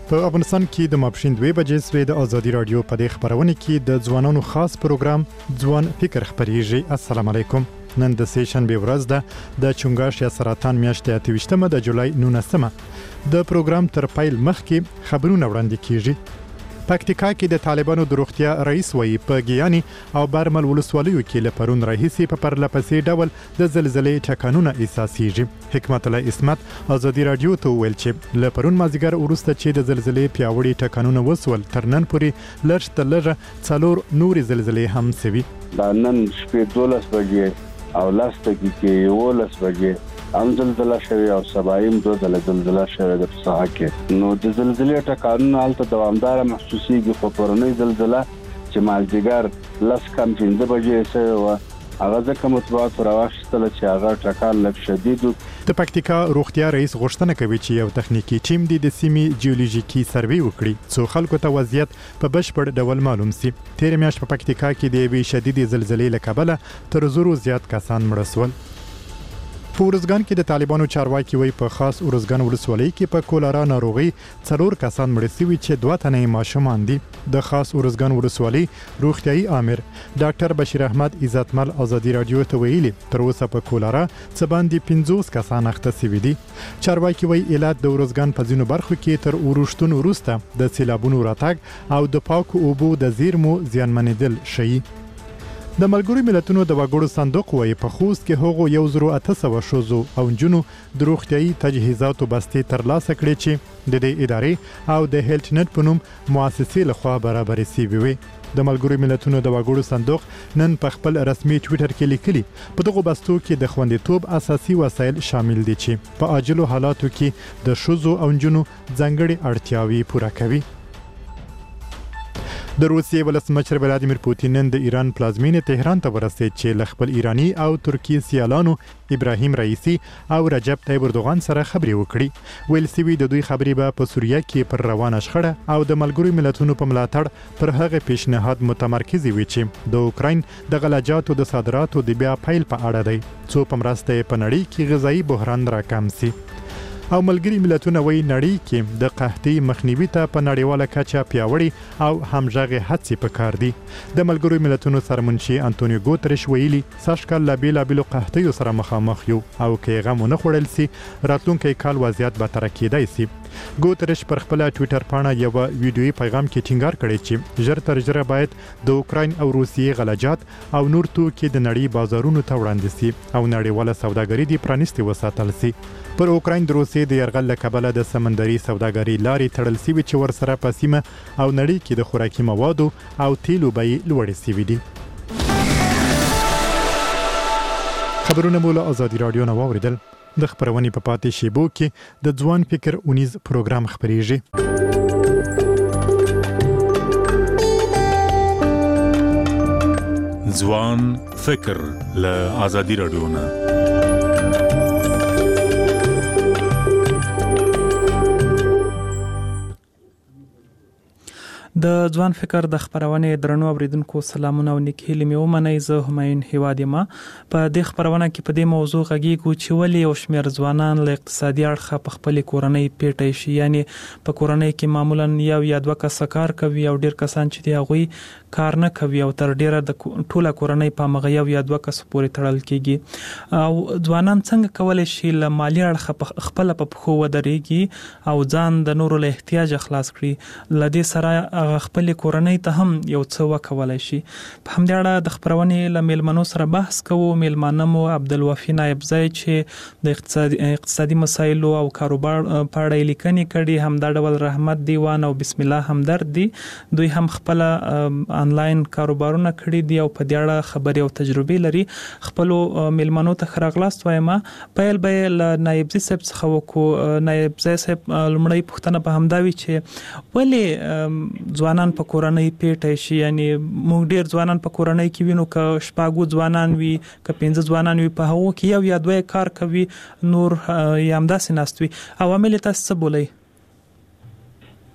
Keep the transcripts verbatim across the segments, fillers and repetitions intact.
په افغانستان کې د ماپښین دوه بجې سوي د ازادي رادیو په دې خبرونه کې د ځوانانو خاص پروګرام ځوان فکر خبريږي. السلام علیکم. نن د سیشن به ورځ ده د چونګاش یا سرطان میاشتې اته ویشتمه د جولای نولسمه د پروګرام تر پیل مخکې خبرونه وړاندې کیږي. پکتیکا کې د طالبانو د روغتیا رئیس وایي په ګیاني او برمل ولسوالیو کې له پرون راهیسې په پرلپسې ډول د زلزلې ټکانونه احساسېږي. حکمت الله اسمت ازادي رادیو ته ویل چې له پرون مازیګر وروسته چې د زلزلې پیاوړي ټکانونه وسول تر نن پورې لږ تر لږه څلور نورې زلزلې هم سوي. دا نن شپې دولس بجې او لس دقیقې یولس بجې هم زلزله شوی او سبایم دو دله زلزله شوی د ساحه کې. نو د زلزلې ټکانونه هلته دوامدار محسوسېږي، خو پرونی زلزله چې مازدیګر لس کم پنځه بجې شوی وه هغه ځکه مطبوعات راواخیستله چې هغه ټکان لږ شدید و. د پکتیکا روغتیا رئیس غوښتنه کوي چې یو تخنیکی ټیم د سیمې جیولوژیکي سروې وکړي څو خلکو ته وضعیت په بشپړ ډول معلوم سي. تیر میاشت په پکتیکا کې د یوې شدیدې زلزلې له کبله تر زرو زیات کسان مړه شول. په ورزګان کې د طالبانو چارواکي وایي په خاص ورزګان ولسوالۍ کې په کولرا ناروغي څلور کسان مړه شوي چې دوه تنه ماشومان دي. د خاص ورزګان ولسوالۍ روغتيایي امر ډاکټر بشیر احمد عزتمل ازادي رادیو ته ویلي تر اوسه په کولرا څه باندې پنځوس کسان اخته شوي دي. چارواکي وایي علت د ورزګان په ځینو برخو کې تر ورشتون وروسته د سیلابونو راتګ او د پاکو اوبو د زیرمو زیانمنېدل شي. د ملګرو ملتونو د وګړو صندوق وایي په خوست کې هغو یو زرو اته سوه ښځو او نجونو د روغتیایي تجهیزاتو بستې ترلاسه کړې چې د دې ادارې او د هیلت نت په نوم مؤسسې لخوا برابرې شوې وي. د ملګرو ملتونو د وګړو صندوق نن په خپل رسمي ټویټر کې لیکلي په دغه بستو کې د خوندیتوب اساسي وسایل شامل دي چې په عاجلو حالاتو کې د ښځو او نجونو ځانګړي اړتیاوې پوره کوي. د روسیې ولسمشر ولادیمیر پوتین نن د ایران پلازمینې تهران ته ورسېد چې له خپل ایرانی او ترکی سیالانو ابراهیم رئیسی او رجب طیب اردوغان سره خبرې وکړي. ویل سوي د دوی خبرې به په سوریه کې پر روانه شخړه او د ملګرو ملتونو په ملاتړ پر هغه پیشنهاد متمرکز وي چې د اوکراین د غلجاتو د صادراتو د بیا پیل په اړه دی څو په مرسته په نړۍ کې غذایی بحران راکم سي. او ملګری ملتونه وایي نړۍ کې د قحطۍ مخنیوي ته په نړیواله کچه پیاوړي او همغږي هڅې پکار دي. د ملګرو ملتونو سرمنشي انټونیو ګوتریش ویلي سږکال لا بیلابیلو قحطیو سره مخامخ یو او که غم ونه خوړل سي راتلونکی کال وضعیت به تر کېدای سي. ګوتریش پر خپل ټویټر پاڼه یو ویډیويي پیغام کې ټینګار کړی چې ژر تر ژره باید د اوکراین او روسیې غلجات او نور توکي د نړۍ بازارونو ته وړاندې سي او نړیواله سوداګري دې پرانیستي وساتل سي. پر اوکراین د روسیې د یرغل له کبله د سمندري سوداګرۍ لارې تړل سوي چې ورسره په سیمه او نړۍ کې د خوراکي موادو او تیلو بیې لوړې سوي دي. خبرونه مو له ازادي رادیو نه واوریدل. د خبرونې په پاتې شیبو کې د ځوان فکر اونیز پروګرام خبريږي. ځوان فکر له ازادي رادیو نه د ځوان فکر د خبرونه درنو اوریدونکو سلامونه او نیک هیلې مې ومنئ. زه همایون هیواد یم. په دې خبرونه کې په دې موضوع غږیږو چې ولې یو شمېر ځوانان له اقتصادي اړخه په خپل کورنۍ پیټی شي، یعنی په کورنۍ کې معمولا یو یا دوه کسه کار کوي او ډیر کسان چې دی هغوی کار نه کوي او تر ډیره د ټوله کورنۍ په مغه یو یا دوه کسه پورې تړل کیږي. او ځوانان څنګه کولای شي له مالی اړخه خپل په پخو ودرېږي او ځان د نورو له احتیاج خلاص کړي، لدې سره خپل کورنۍ ته هم یو څه وکولای شي. په همدې اړه د خبرونې له میلمنو سره بحث کوو. میلمانه مو عبدالوفي نایبزی چې د اقتصادي اقتصادي مسایلو او کاروبار په اړه لیکنې کړي، همدا ډول رحمت دیوان او بسم الله همدرد دي. دوی هم خپل انلاین کاروبارونه کړي دي او په دې اړه خبرې او تجربې لري. خپل میلمنو ته ښه راغلاست وایم. پیل به له نایبزی صاحب څخه وکړو. نایبزی صاحب لومړی پوښتنه به همدا وي چې ولې ځوانان په کورنۍ پیټی شي، یعنی موږ ډیر ځوانان په کورنۍ کې وینو که شپږ ځوانان وي که پنځه ځوانان وي په هغو کې یو یا دوه کار کوي، نور یې همداسې ناست وي. عوامل تاسو څه بولئ؟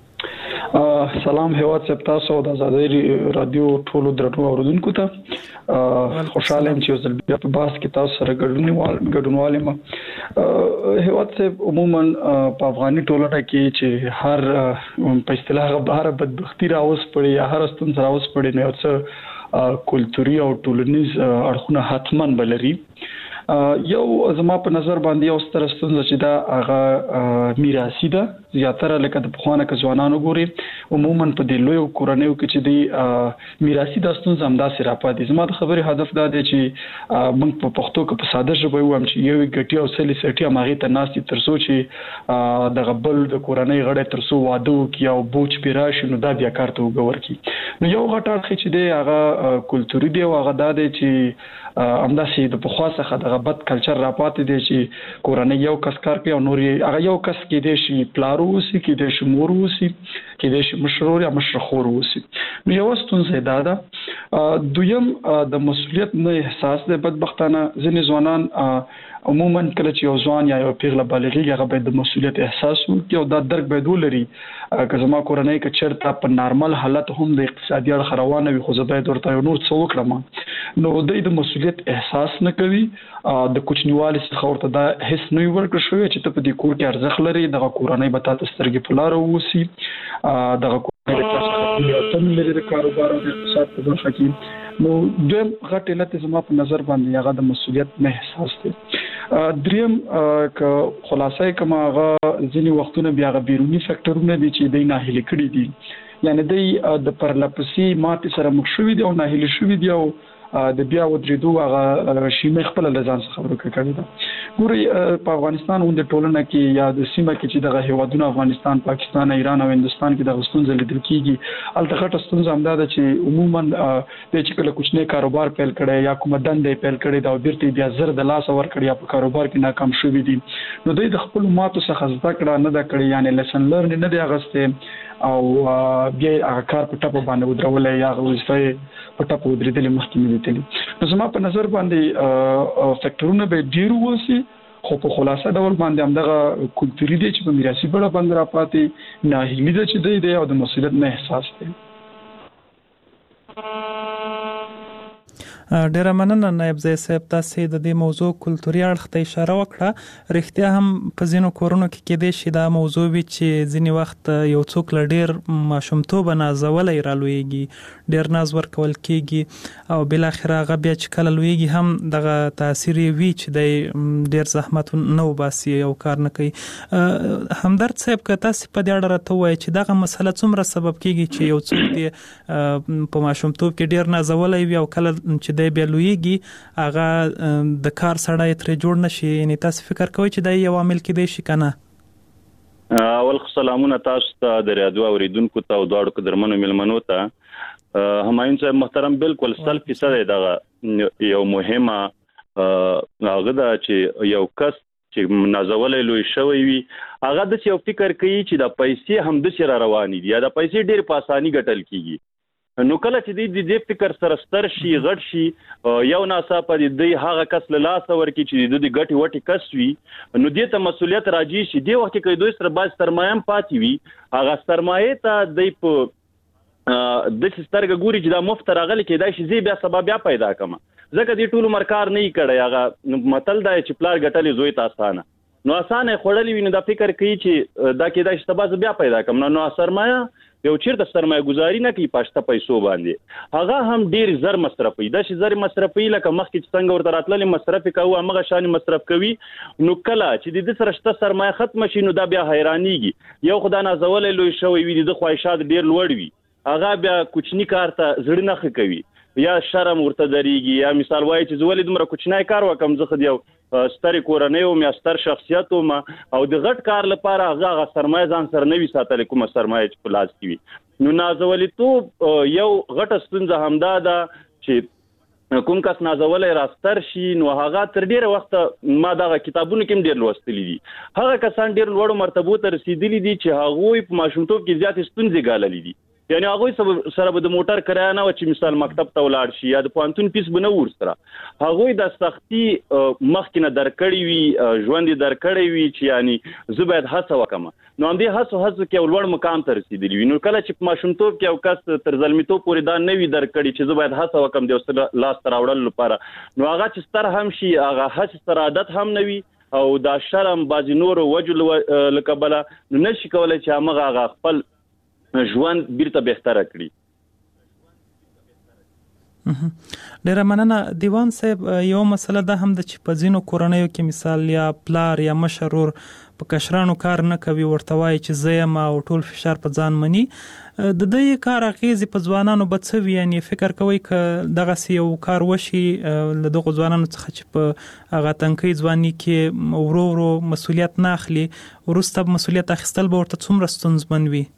سلام هیواد صاحب، تاسو د ازادي رادیو ټولو درنو اوریدونکو ته خوشاله یم چې زل بیا په باس کې تاسو سره ګډونوال ګډونوال ما هیواد صاحب عموما په افغاني ټولنه کې چې هر په اصطلاح بهر بدبختی راوس پړي یا هر ستون راوس پړي نو څه کلتوري او ټولنیز اړخونه حتمن بلري یو زما په نظر باندې یو ستر ستونزه چې دا هغه میراثي ده زیاتره لکه د پخوانه ک ځوانانو ګوري عموما په دې لوی کورنیو کې چې دی میراثي د ستونزه هم داسې راپاتې زما د خبرې هدف دا دی چې موږ په پښتو کې په ساده ژبه وایم چې یو ګټي او سلی سټي ماغه ته ناسي ترسو چې د غبل د کورنۍ غړي ترسو واده وکي او بوج پیراشي نو دا بیا کارته وګور کی نو یو غټه خې چې دی هغه کلتوري دی او هغه دا دی چې همداسې د پخوا څخه د غبط کلچر راپاتې دی چې کورنۍ یو کس کار کوي او نور هغه یو کس کې دی چې پلارو وسی کې دی چې مور وسی کې دی چې مشرور یا مشرخور وسی نو یو ستونزه دا ده دویم د مسولیت نه احساس د بدبختانه ځینې ځوانان عموما کله چې یو ځوان یا یو پیغله بالغ هغه باید د مسولیت احساس وکړي او دا درک باید ولري که زما کورنۍ کې چرته په نارمل حالت هم د اقتصادي اړخ روانه وي خو زه باید ورته یو نور څه وکړم نو دوی د مسولیت احساس نه کوي د کوچنیوالي څخه ورته دا هیڅ نه ورکړل شوی چې ته په دې کور کې ارزښت لري دغه کورنۍ به تاسو سترګې په لار ووسی دغه کورنۍ تاسو ته لري د کاروبار او اقتصاد په برخه کې نو دویم غټ علت زما په نظر باندې هغه د مسولیت نه احساس دی دریم ک خلاصې کما هغه ځینی وختونه بیا غ بیرونی فیکټرونه دي چې د ناهیلي کړي دي یعنی د پرلپسي ماته سره مخ شوې دي او ناهیلي شوې دي او د بیا ودریدو هغه شیمه خپل لزان څخه خبرو کوي دا ګوري په افغانستان او د ټولنه کې یا د سیمه کې چې دغه هیوادونه افغانستان پاکستان ایران او هندستان کې د غستون زل لیدل کیږي التغټ ستونزه هم ده چې عموما د چې کله کوچنی کاروبار پیل کړي یا کوم دندې پیل کړي دا بیرته بیا زر د لاس ور کړی یا په کاروبار کې ناکام شوی دي نو دوی د خپل ماتو څخه زده کړه نه دا کړی یعنی لیسن لرن نه دی اغسته او بیا هغه کار په ټاپو باندې ودرولې یا وظیفه په ټاپو ودرېدل مخکې دي نو زما په نظر باندې فیکټرونه به ډیر وسی خو په خلاصه ډول باندې هم دغه کلتوري دي چې په میراثي بڼه باندې راپاتې ناهیلي ده چې دی او د مسولیت نه احساس دی ډیره مننه نائب زی صاحب تاسو د دې موضوع کلتوري اړخ ته اشاره وکړه رښتیا هم په ځینو کورونو کې کې د شي دا موضوع وی چې ځینی وخت یو څوک لډیر ماشومتوب نازولې رالويږي ډیر ناز ورکول کیږي او بل اخر هغه بیا چې کله لويږي هم دغه تاثیر وی چې د ډیر زحمت نه وباسي او کار نه کوي همدرد صاحب که تاسو په دې اړه راته وایي چې دغه مسله څومره سبب کیږي چې یو څوک دی په ماشومتوب کې ډیر نازولې وي او کله چې د بیلویږي هغه د کار سړی تر جوړ نشي یعنی تاسو فکر کوئ چې دا یو عامل کې دی شي کنه اول سلامونه تاسو ته د رادیو اوریدونکو ته او دواړو قدرمنو ملمنو ته همایون صاحب محترم بالکل سل فیصد دغه یو مهمه هغه دا چې یو کس چې نازولې لوي شوی وي هغه د یو فکر کوي چې د پیسې هم د سره رواني دي یا د پیسې ډیر په اساني ګټل کیږي نو کله چې د دې فکر سره ستر شي غټ شي یو ناڅاپه د دې هغه کس له لاس ورکی چې د دې ګټي وټي کس وي نو دې ته مسولیت راځي چې دی وخت کې دوی سره باز سرمایه پاتې وي هغه سرمایه ته د په د سترګ ګوري چې دا مفت راغلی کې دا شي زی بیا سبب بیا پیدا کما ځکه دې ټول مرکار نه کړي هغه متل دا چې پلار ګټلې زوی تاسو نه نو اسانه خړلې ویني دا فکر کوي چې دا کې دا شته باز بیا پیدا کم نو سرمایه یو چیرته سرمایه گزاري نه کوي پښته پیسو باندې هغه هم ډیر زر مصرفي دا شي زر مصرفي لکه مخکې څنګه ورته راتللې مصرف کوي هغه شان مصرف کوي نو کله چې د دې سره شته سرمایه ختم شي نو دا بیا حیرانيږي یو خدای نازولې لوي شوی وي د خواهشات ډیر لوړ وي هغه بیا کوچنی کار ته زړه نه کوي یا شرم ورته دریږي یا مثال وایي چې زولې دومره کوچنی کار وکم زه خو یو ستر کورنۍ او مې ستر شخصیت او او د غټ کار لپاره هغه سرمایه ځان سره نوي ساتل کومه سرمایه چې پلاس کی نو نازولې تو یو غټ ستونزه همدا ده چې کوم کس نازولې راستر شي نو هغه تر ډیره وخت ما دغه کتابونو کې ډیر لوستلي دي هغه کسان ډیر لوړ مرتبه ته رسیدلي دي چې هغه په ماشومتوب کې زیات ستونزې ګاللې دي یعنی هغه سره به د موټر کرایه نه و چې مثال مکتب ته ولاړ شي یا د پوهنتون فیس به نه ورسره هغه د سختي مخکې نه درکړی وي ژوند درکړی وي چې یعنی زه باید هڅه وکم نو هم دې هڅه هڅه کې ولور مقام ته رسیدلی وي نو کله چې ماشومتوب کې او کس تر ځلمیتوب پورې دا نه وي درکړی چې زه باید هڅه وکم د وسله لاس تر وړل لپاره نو هغه چې ستر هم شي هغه هڅه تر عادت هم نه وي او دا شرم بازي نور وجل لکبله نو نشي کولای چې هغه هغه خپل ژوند بیرته بهتره کړي. ډیره مننه دیوان صاحب. یو مسله ده هم د چې په ځینو کورنیو کې مثال یا پلار یا مشرور په کشرانو کار نه کوي ورته وایي چې زه یم او ټول فشار په ځان مني د دې کار اغیزې په ځوانانو به څه وي یعنی فکر کوي که دغسې یو کار وشي له دغو ځوانانو څخه چې په هغه تنکۍ ځواني کې ورو ورو مسؤلیت نه اخلي وروسته مسؤلیت اخیستل به ورته څومره ستونزمن وي؟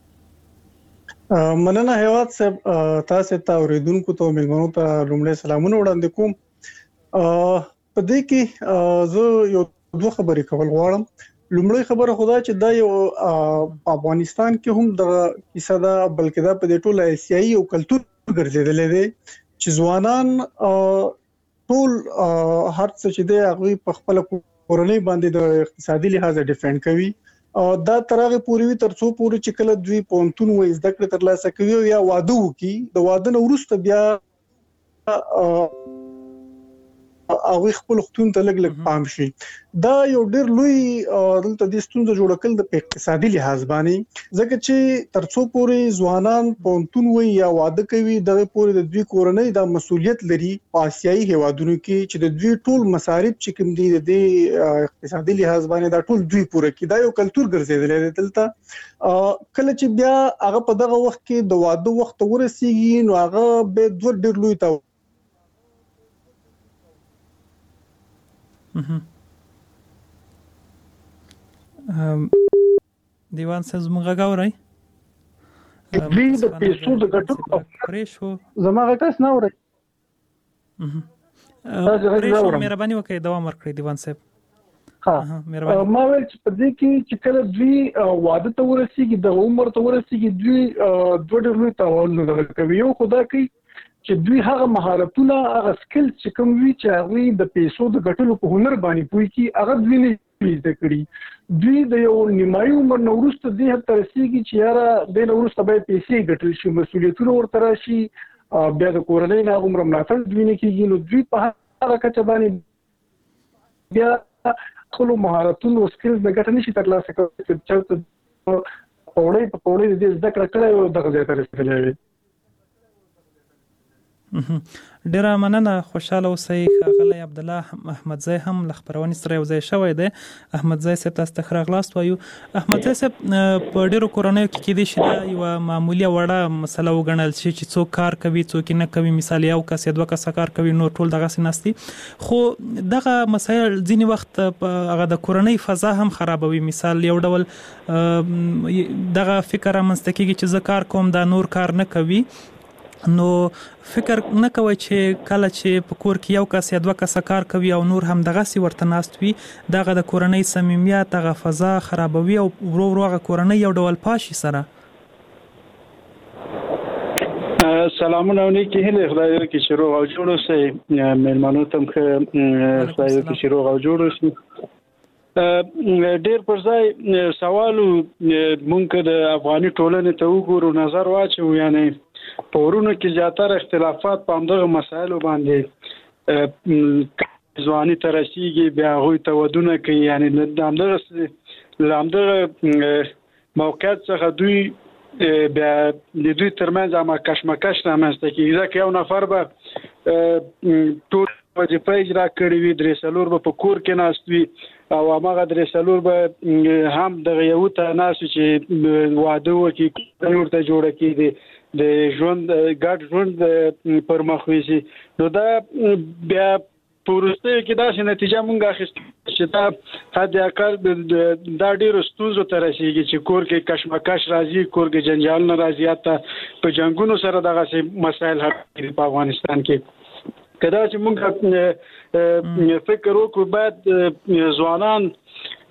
مننه هیواد صاحب تاسو ته اوریدونکو ته ملمنو ته لومړی سلامونه وړاندې کوم. په دې کې زه یو دوه خبرې کول غواړم. لومړی خبره خدا چې دا یو افغانستان کې هم د کیسه ده بلکې دا په دې ټول ایسیایي او کلتور ګرځیدلې دي چې ځوانان ټول هر څه چې دی هغه په خپل کورنۍ باندې د اقتصادي لحاظ ډیفند کوي دا ترغه پوری وي ترڅو پوری چې کله دوی پونتون وې زده کړې ترلاسه کوي یا واده وکي د واده نه وروسته بیا او خپل خطون ته لګ لګ پام شي. دا یو ډېر لوی دلته د ستونزې جوړ کول د اقتصادي لحاظ باندې ځکه چې ترڅو پوری ځوانان پونتون وې یا واده کوي دغه پوری د دوی کورنۍ د مسولیت لري په آسیایي هیوادونو کې چې د دوی ټول مصارف چې کوم دي د اقتصادي لحاظ باندې دا ټول دوی پوره کړي. دا یو کلتور ګرځیدلی دی دلته. کله چې بیا هغه په دغه وخت کې د واده وخت ورسیږي نو هغه به دوه ډېر لوی تا دیوان صاحب زموږ غاوري دوی د پیسو د ګټو پرېښو زما غټس نه اوري پرېښو مهرباني وکړئ دوام ورکړئ دیوان صاحب. ها ما ویل چې په دې کې چې کله دوی واده ته ورسیږي د عمر ته ورسیږي دوی دوه ډېر لوی تاوان کوي. یو خدا کوي چې دوی هغه مهارتونه هغه سکل چې کوم وی چې هغه د پیسو د ګټلو په هنر باندې پوي کی هغه دوی نه زده کړی. دوی د یو نیمایي عمر نورسته دې هر رسیږي چې یاره د نورسته به پیسې ګټل شي مسولیتونه ورته راشي بیا د کورنۍ نه عمر ملاتړ دوی نه کیږي نو دوی په هغه کچه باندې بیا خپل مهارتونه او سکلز د ګټنې شي ترلاسه کوي چې په پوره په پوره دې زده کړه کړې او دغه ځای ته رسېدلې. ډیره مننه خوشاله اوسئ. ښاغلی عبدالله احمدزی هم له خپرونې سره یو ځای شوی دی. احمدزی صاحب تاسو ته ښه راغلاست وایو. احمدزی صاحب په ډیرو کورنیو کې کېدای شي دا یوه معمولي وړه مسله وګڼل شي چې څوک کار کوي څوک نه کوي مثال یو کس یا دوه کسه کار کوي نور ټول دغسې ناستي خو دغه مسایل ځینې وخت هغه د کورنۍ فضا هم خرابوي. مثال یو ډول دغه فکر رامنځته کېږي چې زه کار کوم دا نور کار نه کوي نو فکر نه کوي چې کله چې په کور کې یو کس یا دوه کسه کار کوي او نور هم دغسې ورته ناست وي دغه د کورنۍ صمیمیت هغه فضا خرابوي او ورو ورو هغه کورنۍ یو ډول پاشي سره. سلامونه نیکی هیله خدای دې چې روغ او جوړ اوسئ. مېلمانو ته هم خدای دې چې روغ او جوړ اوسئ. ډېر پر ځای سوالو مونږ د افغاني ټولنې ته وګورو نظر واچو یعنی په ورونو کې زیاتره اختلافات په همدغه مسایلو باندې ځواني ته رسیږي بیا هغوی ته ودونه کوي یعنی د همدغه موقعیت څخه دوی بیا د دوی ترمنځ هم کشمکش رامنځته کېږي ځکه یو نفر به ټول وظیفه اجرا کړې وي درې څلور به په کور کې ناست وي او هماغه درې څلور به هم دغه یو ته ناست وي چې واده وکړي کورنۍ ورته جوړه کړي د ژوند ګډ ژوند پر مخ ویسي نو دا بیا په وروستیو کې داسې نتیجه مونږ اخیستو چې دا حد اقل دا ډېرو ستونزو ته رسېږي چې کور کې کشمکش راځي کور کې جنجالونه راځي حتی په جنګونو سره دغسې مسایل حل کړي په افغانستان کې. که دا چې مونږ فکر وکړو باید ځوانان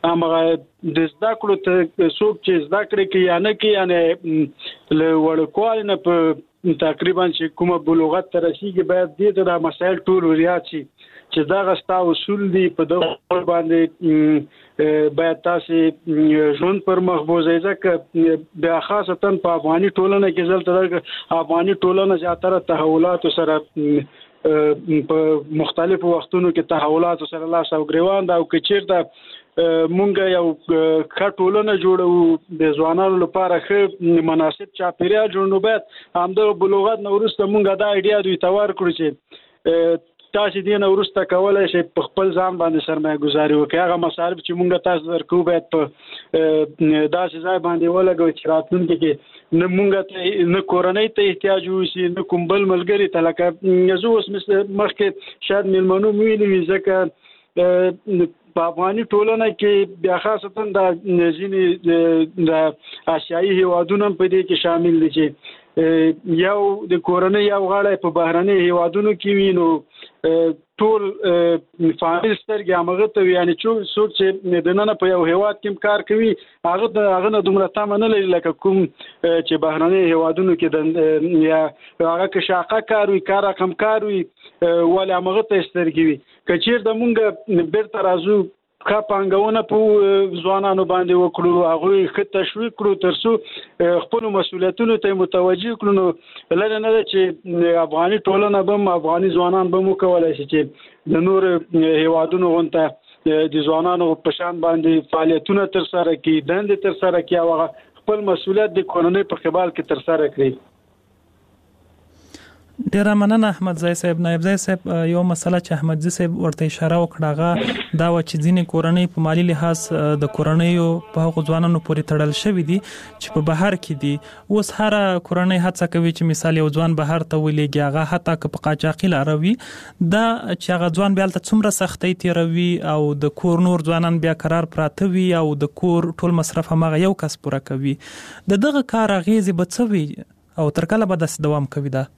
هغه د زده کړو ته څوک چې زده کړې کې یا نه کې یعنی له وړکوالي نه په تقریبا چې کومه بلوغت ته رسیږي باید دې ته د مسایل ټول ریاض شي چې دا غستا اصول دي په دغه باندې باید تاسو ژوند پر مخبوزه ځکه بیا خاصتا په افغاني ټولنه کې ځلته افغاني ټولنه زیاتره تحولات سره په مختلفو وختونو کې تحولات سره لاس او ګریوان دا او کچیر دا مونږ یو کټولنه جوړو د ځوانانو لپاره ښه مناسب چاپیریال جوړ نو باید همدغه بلوغت نو ورسته مونږ دا ایډیا دوی تور کړو چې تاسو دې نو ورسته کولای شئ په خپل ځان باندې سرمایه گزاري وکړئ هغه مصارف چې مونږ تاسو درکو باید په داسې ځای باندې ولګوي چې راتلونکي کې نه مونږ ته نه کورنۍ ته احتیاج وشي نه کوم بل ملګری ته لکه زه اوس مخکې شاید مېلمنو ویلي وي ځکه په افغاني ټولنه کې بیا خاصتا د ځینې د آسیایي هیوادونو په دې کې شامل دي چې یو د کورنۍ یو غړی په بهرني هیوادونو کې وي نو ټول فامیل سترګې هغه ته یعنی څوک چې د نن په یو هیواد کې کار کوي هغه د هغه نه دومره تمه نه لري لکه کوم چې بهرني هیوادونو کې د یا هغه کې شاقه کار وي کار رقم کار وي ولې هغه ته سترګې وي کچیر د مونږ بیرته راځو کا پانګونه په ځوانانو باندې وکړو هغه ښه تشویق کړو ترڅو خپل مسولیتونو ته متوجه کړو نو لږ نه چې افغاني ټولنه به افغاني ځوانان به مو کولای شي چې د نور هیوادونو غونته د ځوانانو په شان باندې فعالیتونه تر سره کړي دندې تر سره کړي او خپل مسولیت د قانوني په قبال کې تر سره کړي ډیر مننه احمد زای صاحب نائب زای صاحب یو مسله چې احمد زای صاحب ورته اشاره وکړه دا و چې ځینې کورنۍ په مالی لحاظ د کورنۍ په هغو ځوانانو پورې تړل شوی دي چې په بهر کې دي اوس هر کورنۍ هڅه کوي چې مثال یو ځوان بهر ته ولېږي هغه حتی که په قاچاقي لاروي دا چې هغه ځوان بیا ته څومره سختۍ تیروي او د کور نور ځوانان بیا قرار پراته وي او د کور ټول مصرف همغه یو کس پوره کوي د دغه کار اغیزې به څه وي او تر کله به داسې دوام کوي دا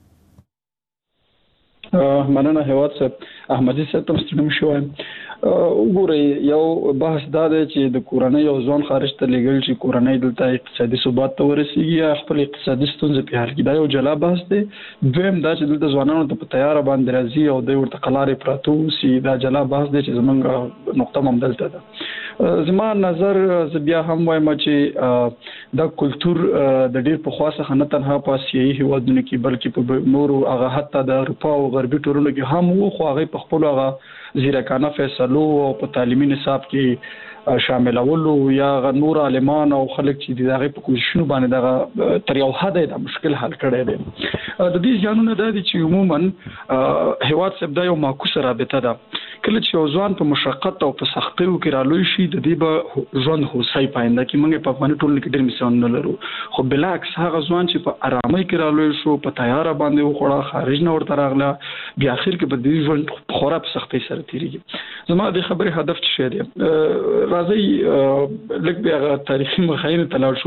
مننه هیواد صاحب احمدي صاحب تم ستړم شوم وګورئ یو بحث دا دی چې د کورنۍ او ځوان خارج ته لګل چې کورنۍ دلته اقتصادي ثبات ته ورسیږي یا خپل اقتصادي ستونزې په حل کې دا یو جلا بحث دی دویم دا چې دلته ځوانانو ته په تیار باندې راځي او د ورته قلارې پراته سي دا جلا بحث دی چې زمونږ نقطه هم دلته ده زما نظر زه بیا هم وایم چې دا کلچر د ډیر په خاصه نه تنها په آسیایي هیوادونو کې بلکې په نورو هغه حتی د اروپا او غربي ټولنو کې هم وو خو هغه په خپل هغه زیرکانه فیصلو او په تعلیمي نصاب کې شاملولو یا نور عالمان او خلک چې دغه په کوششونو باندې دغه تر یو حد د مشکل حل کړي دي د دې ځانونه د دې چې عموما هیواد سب د یو معکوس رابطه ده کله چې ځوان په مشقت او په سختیو کې رالوي شي د دې به ژوند هوسای پاینده کې موږ په افغاني ټولنه کې ډېر مثال نه لرو خو بالعکس هغه ځوان چې په آرامۍ کې رالوي شو په تیار باندې وخوړه خارج نه ورته راغله بیا اخر کې به د ژوند خورا په سختۍ سره تیریږي زما د خبرې هدف څه دی راځي لکه بیا تاریخي مخاینه تلاړ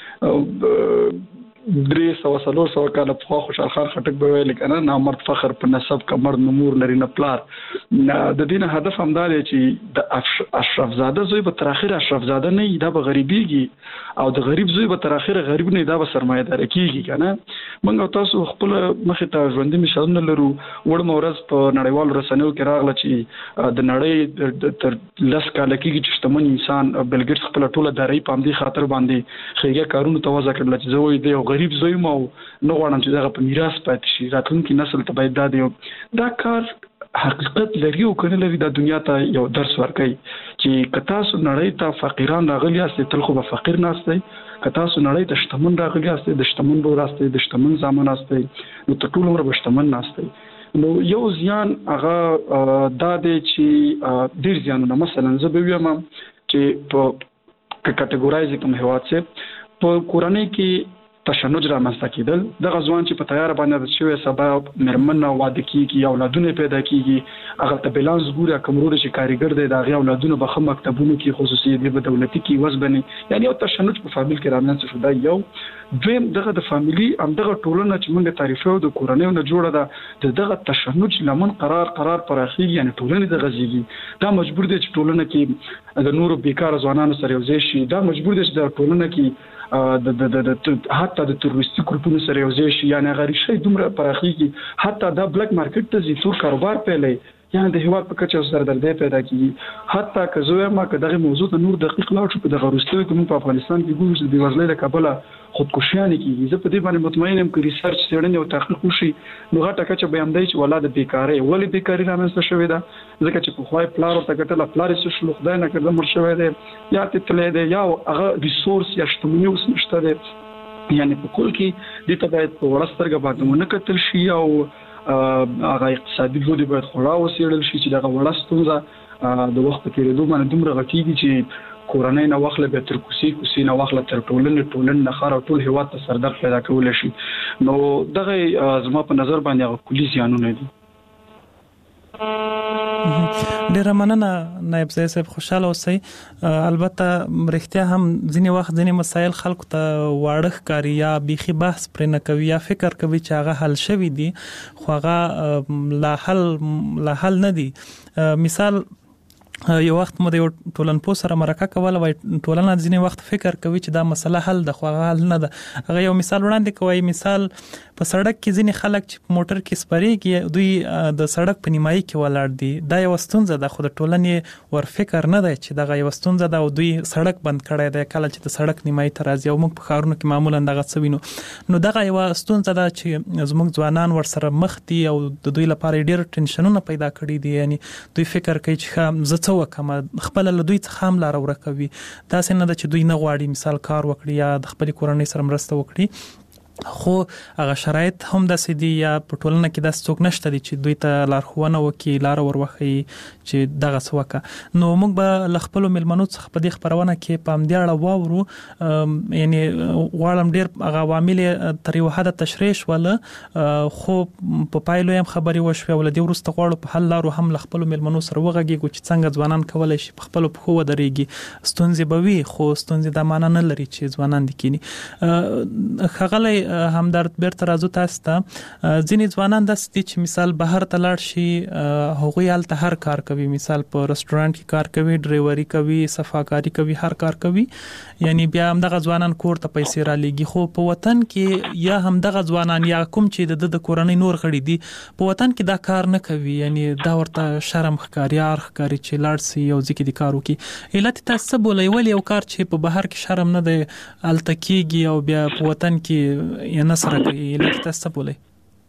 شو درې سو سلور سو کاله په خوشحال خان خټک به ویل کنه نامرد فخر په نسب کمر نمور لري نه پلار د دین هدف هم دا دی چې د اشرف زاده زوی به تر اخره اشرف زاده نه دا به غریبيږي او د غریب زوی به تر اخره غریب نه دا به سرمایه‌دار کیږي کنه موږ تاسو خپل مخ ته ژوند مثالونه لرو وړ مورز په نړیوال رسنیو کې راغله چې د نړۍ تر لس کاله کې چې شتمن انسان بلګر خپل ټوله داري پام دي خاطر باندې خېګه کارونه توازه کړل چې زوی دی غریب زوی مو نو غواړم چې دا په میراث پاتې شي راتلونکي نسل ته باید دا دی دا کار حقیقت لري او کنه لري د دنیا ته یو درس ورکړي چې کتا سو نړۍ ته فقیران راغلي است تل خو به فقیر ناشته کتا سو نړۍ ته شتمن راغلي است د شتمن بو راسته د شتمن زامن است نو ته ټول عمر به شتمن ناشته نو یو زیان هغه دا دی چې ډیر زیانونه مثلا زه به وایم چې په کټګورایز کوم هوا چې په کورنۍ کې تشنج رامنځته کېدل. دغه ځوان چې په تیار باندې شوی سبا مرمن واده کیږي یا اولادونه پیدا کیږي هغه ته بیلانس ګوري کومرو چې کاریګر دی دا غي اولادونه به خم مکتبونو کې خصوصي دی په دولتي کې وزبني یعنی یو تشنج په فامیل کې رامنځته شو. دا یو دویم دغه د فامیلی هم دغه ټولنه چې موږ تعریفو د کورنۍ نه جوړه ده دغه تشنج لمن قرار قرار پراخي یعنی ټولنه د غزيږي. دا مجبور دي چې ټولنه کې د نورو بیکار ځوانانو سره یوځای شي. دا مجبور دي چې د ټولنه کې د د د حتی د تروریستي ګروپونو سره یوځای شي یعنی غری شي دومره پراخيږي حتی دا بلک مارکیټ ته ځي تور کاروبار پیلې یعنی د هیواد په کچه سره دردې پیدا کیږي. حتی که زه ما که دغه موضوع ته نور دقیق لاړ شو په دغه وروستیو کې په افغانستان کې ګورو چې د بېوزلۍ له کبله خودکشیانې کیږي. زه په دې باندې مطمئن یم چې ریسرچ څېړنې او تحقیق وشي نو غټه کچه به هم دی چې ولا د بیکارۍ ولې بیکاري رامنځته شوې ده ځکه چې پخوای پلار ورته ګټله پلار یې څه شلو خدای نه کړه مړ شوی دی یا تتلی دی یا هغه ریسورس یا شتمني اوس نشته دی. یعنی په کل کې دې ته باید په وړه سترګه باندې ونه کتل شي او هغه اقتصادي لوري باید خورا وسیړل شي چې دغه وړه ستونزه د وخت په تېرېدو باندې دومره غټېږي چې کورنۍ نه واخله به تر کوسي کوسي نه واخله تر ټولنې ټولنې نه خار او ټول هیواد ته سردرد پیدا کول شي. نو دغه زما په نظر باندې هغه کلی زیانونه دي. ډیره مننه نائب صاحب خوشاله اوسئ. البته رښتیا هم ځینې وخت ځینې مسایل خلکو ته واړه ښکاري یا بیخي بحث پرې نه کوي یا فکر کوي چې هغه حل شوي دي خو هغه لا حل لا حل نه دي. مثال یو وخت مو د یو ټولنپوه سره مرکه کوله وای ټولنه ځینې وخت فکر کوي چې دا مسله حل ده خو هغه حل نه ده. هغه یو مثال وړاندې کوي مثال په سړک کې ځینې خلک چې موټر کې سپریږي دوی د سړک په نیمایي کې ولاړ دي. دا یو ستونزه ده خو د ټولنې ور فکر نه دی چې دغه یو ستونزه ده او دوی سړک بند کړی دی کله چې د سړک نیمایي ته راځي او موږ په ښارونو کې معمولا دغه څه وینو. نو دغه یو ستونزه ده چې زموږ ځوانان ورسره مخ دي او د دوی لپاره ډېر ټینشنونه پیدا کړي دي. یعنی دوی فکر کوي چې زه څه وکم خپل له دوی څخه هم لار ورکوي. دا څنګه ده چې دوی نه غواړي مثال کار وکړي یا د خپل کورنۍ سره مرسته وکړي خو هغه شرایط هم داسې دي یا په ټولنه کې داسې څوک نشته دي چې دوی ته لارښوونه وکړي لار وروښيي چې دغه څه وکړه. نو موږ به له خپلو مېلمنو څخه په دې خپرونه کې په همدې اړه واورو. یعنی غواړم ډېر هغه عوامل تر یوه حده تشریح شوله خو په پایلو هم خبرې وشوې او له دې وروسته غواړو په حل لارو هم له خپلو مېلمنو سره وغږېږو چې څنګه ځوانان کولی شي په خپلو پښو ودرېږي. ستونزې به وي خو ستونزې دا معنا نه لري چې ځوانان دې کینی. ښاغلی همدرد بیرته راځو تاسو ته. ځینې ځوانان داسې دي چې مثال بهر ته لاړ شي هغوی هلته هر کار کوي مثال په رستورانت کې کار کوي ډرایوري کوي صفاکاري کوي هر کار کوي یعنی بیا همدغه ځوانان کور ته پیسې رالیږي. خو په وطن کې یا همدغه ځوانان یا کوم چې د کورنۍ نور غړي دي په وطن کې دا کار نه کوي یعنی دا ورته شرم ښکاري ار ښکاري چې لاړ سي یو ځکه د کار وکړي. علت تاسو څه بولئ ولې یو کار چې په بهر کې شرم نه دی هلته کېږي او بیا په وطن کې یا نه سره کوي علت تاسو څه بولئ؟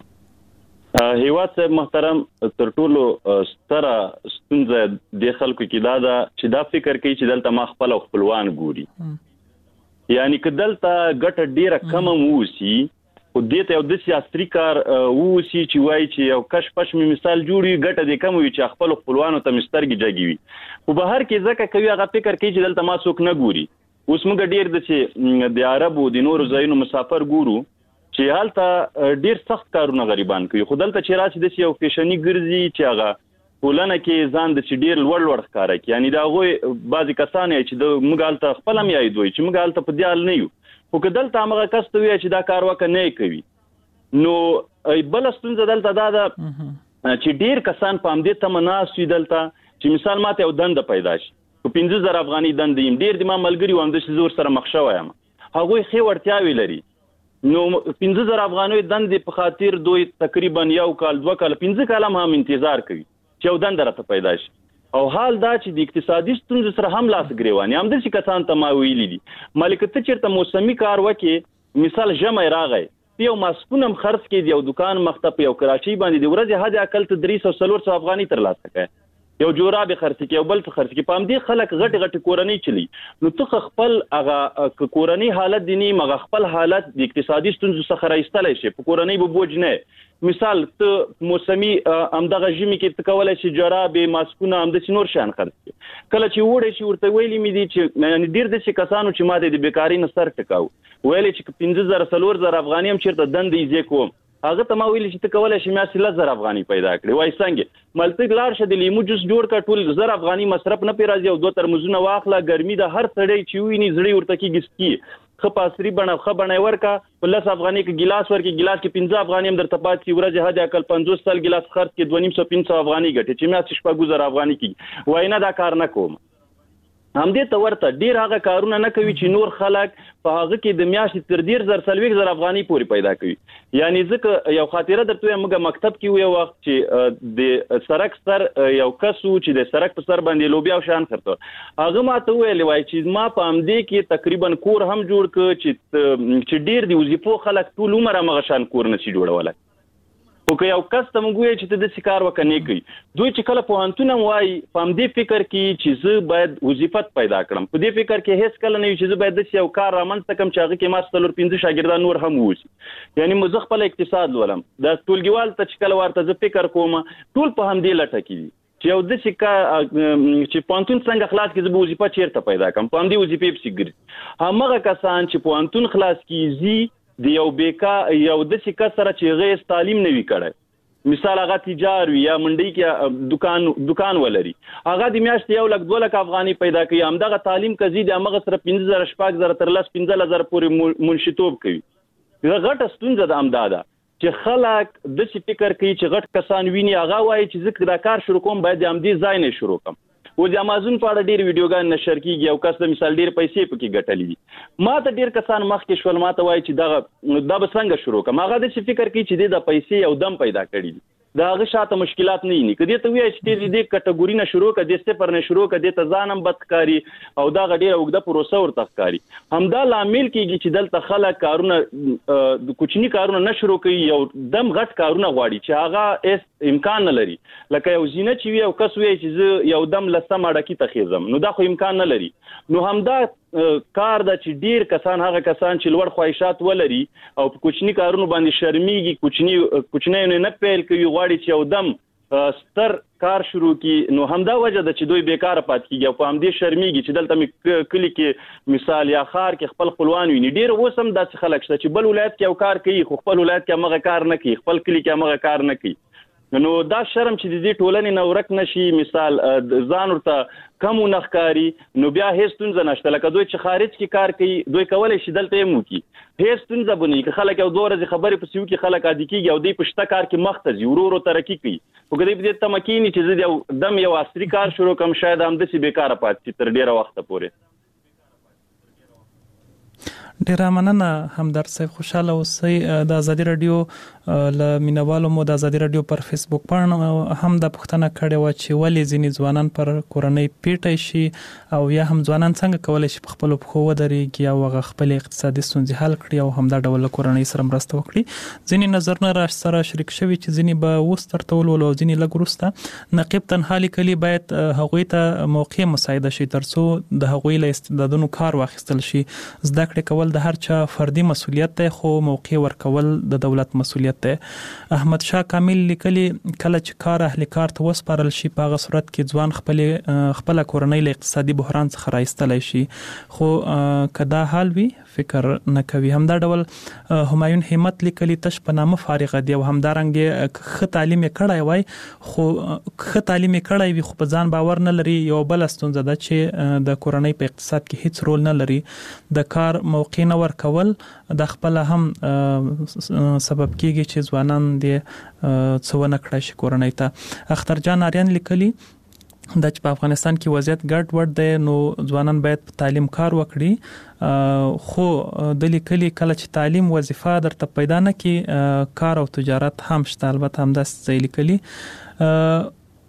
هیواد صاحب محترم تر ټولو ستره ستونزه د خلکو کې دا ده چې دا فکر کوي چې دلته ما خپل خپلوان ګوري یعنی که دلته ګټه ډیره کم ووسی خو دې ته یو د سیاسي کار ووسی چې وایي چې یو کش پش می مثال جوړي ګټه دې کم وي چې خپل خپلوانو ته مسترګي جګوي خو بهر کې ځکه کوي هغه فکر کوي چې دلته ما څوک نه ګوري. اوس موږ ډیر د چې د عربو د نورو ځایونو مسافر ګورو چې حالته ډیر سخت کارونه غریبان کوي خو دلته چې راشي د یو فیشنی ګرځي چې هغه ټولنه کې ځان د ډیر لوړ لوړ ښکارا کوي یعنی دا غوي بعضی کسان چې د موږ حالته خپل هم یاد وي چې موږ حالته په دیال نه یو خو که دلته هغه کس ته وي چې دا کار وکړي نه کوي نو بل ستونزه دلته دا ده چې ډیر کسان په همدې تمناسي دلته چې مثال ماته یو دند پیدا شي په پنځه زره افغاني دند یم ډیر د ما ملګری وم د زور سره مخ شوی یم هغه خې ورتیاوي لري نو پنځه زره افغاني دند په خاطر دوی تقریبا یو کال دوه کال پنځه کال هم انتظار کوي چې یو دند راته پیدا شي او حال دا چې د اقتصادي ستونزو سره هم لاس ګریوان هم د څه کسان ته ما ویلي دي مالک ته چیرته موسمي کار وکي مثال جمع راغی یو ماسکونم خرڅ کې دی یو دکان مخته په یو کراچۍ باندې د ورځې حد اقل ته درې سوه افغاني تر لاسه کوي یو جوراب خرڅ کی یو بل خرڅ کی په همدې خلک غټ غټ کورنۍ چلی نو ته خپل هغه کورنۍ حالت دي نه مغه خپل حالت د اقتصادي ستونزو څخه راایستلای شي په کورنۍ به بوج نه مثال ته موسمي امدغه ژمي کې تکولای شي جراب ماسکونه امد نور شان خرڅ کله چې وړي شي ورته ویلې مې دي چې یعنی ډیر د څه کسانو چې ما د بیکاری نه سر ټکاو ویلې چې پنځه زره څلور زره افغاني هم چیرته دندې یې کوم هغه ته ما ویل چې ته کولای شې مې اصله زر افغاني پیدا کړې وای څنګه ملتګ لار شه د لیمو جوس جوړ کا ټول زر افغاني مصرف نه پیراځي او دوه ترمزونه واخله ګرمي د هر سړی چې ویني زړی ورته کې ګسکی خپاسري بڼه خبرنه ورکا پلس افغاني کې ګلاس ورکې ګلاس کې پنځه افغاني هم درته پاتې ورځ هدا کل پنځوس سال ګلاس خرڅ کې دوه نیم سو پنځه افغاني ګټه چې مې شپه گزار افغاني کې وای نه دا کار نه کوم هم دې ته ورته ډیر هغه کارونه نه کوي چې نور خلک په هغه کې د میاشتې تر ډیر زر سلويک زر افغاني پوري پیدا کوي یعنی ځکه یو خاطره درته موږ مکتب کې یو وخت چې د سرک سر یو کسو چې د سرک په سر باندې لوبیا او شان خرڅو هغه ماته ویل وای چې ما په همدې کې تقریبا کور هم جوړ ک چې چې ډیر دی وظیفو خلک ټول عمر هغه شان کور نشي جوړولای او که یو کس ته موږ وایو چې ته د سکار وکني کوي دوی چې کله په انتونه وای په همدې فکر کې چې زه باید وظیفت پیدا کړم په دې فکر کې هیڅ کله نه وي چې زه باید د یو کار رامنځته کم چې هغه کې ما ستلور پنځه شاګردان نور هم ووسی یعنی مزه خپل اقتصاد ولم د ټولګیوال ته چې کله ورته زه فکر کوم ټول په همدې لټه کې چې یو د سکا چې پانتون څنګه خلاص کې زه وظیفه چیرته پیدا کړم په همدې وظیفې په سیګری هغه کسان چې پانتون خلاص کیږي د یو بیکا یو د څه سره چې غیر تعلیم نه وی کړي مثال هغه تجار وي یا منډي کې دکان دکان ولري هغه د میاشت یو لک دوه لک افغاني پیدا کوي همدغه تعلیم کوي د هغه سره پنځه زره شپږ زره تر لس پنځه زره پورې منشتوب کوي دا غټه ستونزه د امداده چې خلک د څه فکر کوي چې غټ کسان ویني هغه وایي چې ذکر دا کار شروع کوم باید د امدي ځای نه شروع کوم و د امازون په اړه ډیر ویډیوګان نشر کیږي او کس د مثال ډیر پیسې پکې ګټلې دي ما ته ډیر کسان مخکې شول ما ته وایي چې دا دا به څنګه شروع کوم هغه د څه فکر کوي چې د پیسې او دم پیدا کړي دي دا هغه شاته مشکلات نه ني کدی ته وایي چې دې کټګوري نه شروع کړي د صفر نه شروع کړي ته ځانم بدکاری او دا غډیره وګړه پروسه ورته ښکاری همدا لامل کیږي چې دلته خلک کارونه د کوچنی کارونه نه شروع کوي یو دم غټ کارونه غواړي چې هغه امکان نه لري لکه یو زینه چې وي او کس وایي چې یو دم لسم اړکی ته خېزم نو دا خو امکان نه لري نو همدا کار د چې ډیر کسان هغه کسان چې لوړ خواهشات ولري او په کوچنی کارونو باندې شرمېږي کوچنی کوچنی نه پیل کوي غواړي چې یو دم ستر کار شروع کی نو همدا وجه د چې دوی بیکاره پات کیږي او په همدې شرمېږي چې دلته مې کلی کې مثال یا خار کې خپل خپلوان ویني ډیر اوسم داسې خلک شته چې بل ولایت کې یو کار کوي خو خپل ولایت کې هغه کار نه کوي خپل کلی کې هغه کار نه کوي نو دا شرم چې د دې ټولنې نو ورک نشي مثال ځان ورته کم نخکاری نو بیا هیڅ ستونزه نشته لکه دوی چې خارج کې کار کوي دوی کولای شي دلته یې مو کی هیڅ ستونزه بنئ که خلک یو دوه ورځې خبرې په سیو کې خلک عادي کیږي او دوی په شته کار کې مختزي ورو ورو ترقی کوي او کله دې ته مکینی چې زه یو دم یو عصري کار شروع کوم شاید هم د سی بیکاره پاتې تر ډیره وخت پورې ډیر مننه همدار صاحب خوشاله اوسئ د ازادي رادیو ل مینوالو مو د ازادي رادیو پر فیسبوک باندې هم د پښتنه کړي و چې ولې ځینې ځوانان پر کورنۍ پیټای شي او یا هم ځوانان څنګه کولای شي خپل په خو ودرېږي او غ خپل اقتصادي ستونزې حل کړي او هم د ډول کورنۍ سره مرسته وکړي ځینې نظرونه را سره شریک شوي چې ځینې به وسترتول ول او ځینې لګروسته نقيب تنحالي کلی باید هغوی ته موقع مساعده شي ترڅو د هغوی له استعدادونو کار واخیستل شي زده کړې کول د هر چا فردي مسولیت دی خو موقع ورکول د دولت مسولیت دی احمد شاه کامل لیکلي کله چې کار اهل کار ته وسپارل شي په هغه صورت کې ځوان خپل خپل کورنۍ له اقتصادي بحران څخه راایستلی شي خو کدا حال وي فکر نه کوي همدا ډول همایون همت لیکلي تش په نامه فارغ دی او همدارنګ خ تعلیم کړای وای خو خ تعلیم کړای وي خو په ځان باور نه لري یو بل ستونزه ده چې د کورنۍ په اقتصاد کې هیڅ رول نه لري د کار موقع نه ورکول د خپل هم سبب کیږي چې ځوانان دې څونه کړای شي کورنۍ ته اختر جان اریان لیکلي د چې په افغانستان کې وضعیت ګډ وډ دی نو ځوانان باید په تعلیم کار وکړي خو د لیکلي کله چې تعلیم وظیفه درته پیدا نه کی کار او تجارت هم شته البته هم د ځای لیکلي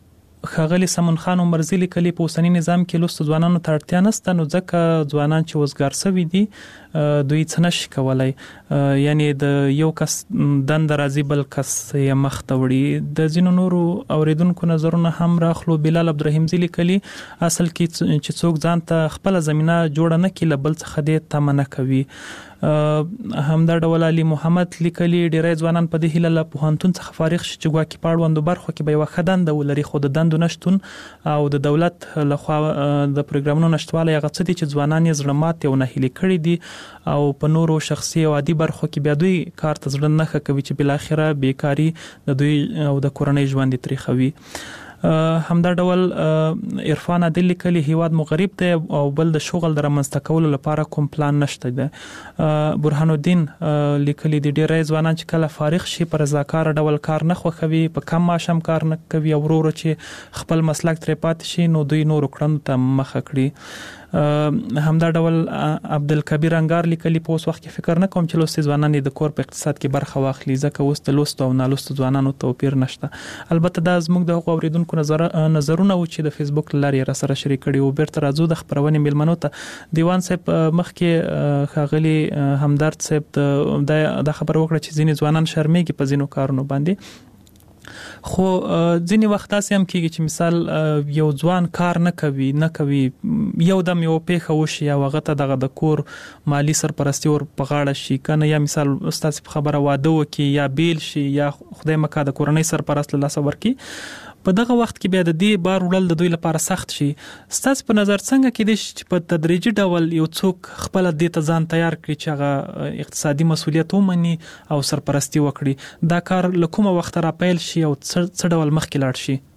خاغلی سمون خان عمرزی لیکلي په اوسنی نظام کې لوست ځوانانو ته اړتیا نشته، نو ځکه ځوانان چې وزګار سوي دي دوی څه نشي کولای، یعنی د یو کس دند راځي بل کس یې مخ ته وړي. د ځینو نورو اوریدونکو نظرونه هم راخلو. بلال عبدالرحیم زی لیکلي اصل کې چې څوک ځان ته خپل زمينه جوړ نه کړي بل څه دې تمنه کوي. همدا ډول علي محمد لیکلي ډیری ځوانان په دې هیله له پوهنتون څخه فارغ شي چې ګواکې پاړوندو برخو کې به یو خدان د ولري، خو د دندو نشټون او د دولت لخوا د پروګرامونو نشټواله هغه څه دي چې ځوانان یې زړه مات او نهیلي کړي دي او په نورو شخصي او عادي برخو کې بیا دوی کار ته زړه نه کوي چې بل اخره بیکاری د دوی او د کورنۍ ژوند تریخوي. همدا ډول عرفان عادل لیکلي هیواد مغرب دی او بل د شغل د رامنځته کولو لپاره کوم پلان نشته دی. برهان الدین لیکلي د ډیری ځوانان چې کله فارغ شي پر رضاکار ډول کار نه خوښوي، په کم معاش هم کار نه کوي او ورو ورو چې خپل مسلک ترې پاتې شي نو دوی نور کړنو ته مخه کړي. همدا ډول عبدالکبیر انګار لیکلي په اوس وخت کې فکر نه کوم چې لوستي ځوانان د کور په اقتصاد کې برخه واخلي، ځکه اوس د لوستو او نالوستو ځوانانو توپیر نشته. البته دا زموږ د حقوق اوریدونکو نظر نظرونه و چې د فیسبوک لارې را سره شریک کړي او بیرته راځو د خبرونې میلمنو ته. دیوان صاحب مخکې خاغلی همدرد صاحب د خبر وکړه چې ځینې ځوانان شرمېږي په ځینو کارونو باندې، خو ځینې وخت تاسو هم کېږي چې مثال یو ځوان کار نه کوي نه کوي یو دم یو پیښه وشي او هغه ته دغه د کور مالی سرپرستی ور په غاړه شي کنه، یا مثال استاد خبره واده وکي یا بیل شي یا خدای مکه د کورنۍ سرپرست له لاسه ورکي، په دغه وخت کې بیا د دې بار وړل د دوی لپاره سخت شي. ستاسو په نظر څنګه کې دي چې په تدریجي ډول یو څوک خپل د ته ځان تیار کړي چې هغه اقتصادي مسولیت ومني او سرپرستی وکړي؟ دا کار له کومه وخت را پیل شي او څه ډول مخکې لاړ شي؟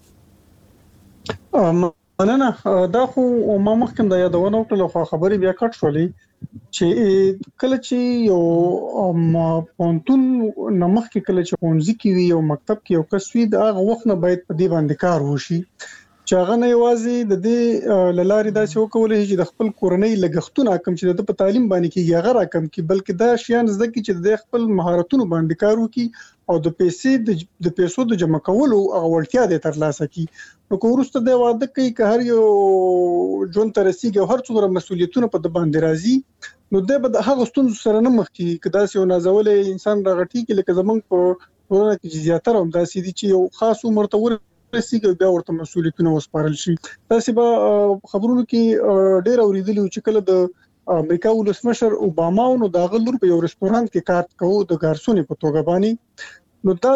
مننه. دا خو ما مخکې د یادونه وکړه خو خبرې بیا کټ شولې چې کله چې یو پونتون نمخ کې کله چې ښوونځي کې وي او مکتب کې یو کس وي دا هغه وخت نه باید په دې باندې کار وشي چې هغه نه یوازې د دې لارې داسې وکولای چې د خپل کورنۍ لګښتونه کم چې د په تعلیم باندې کې هغه راکم کې، بلکې دا شیان زده کی چې د خپل مهارتونو باندې کار وکړي او د پیسې د پیسو د جمع کولو هغه وړتیا دې ترلاسه کړي. نو که ورسته د واده کوي که هر یو ژوند ته رسیږي او هر څومره مسولیتونه په د باندې راځي نو د به هغه ستونزو سره نه مخ کیږي. که داسې یو نازولې انسان راغټي کې لکه زمونږ په ټولنه کې چې زیاتره هم داسې دي چې یو خاص عمر ته ورسیږي بیا ورته مسولیتونه وسپارل شي. داسې به خبرونو کې ډېر اوریدلي چې کله د امریکا ولسمشر اوباما نو دا غلور په یو رستورانت کې کار کوي د ګارسونې په توګه باندې، نو دا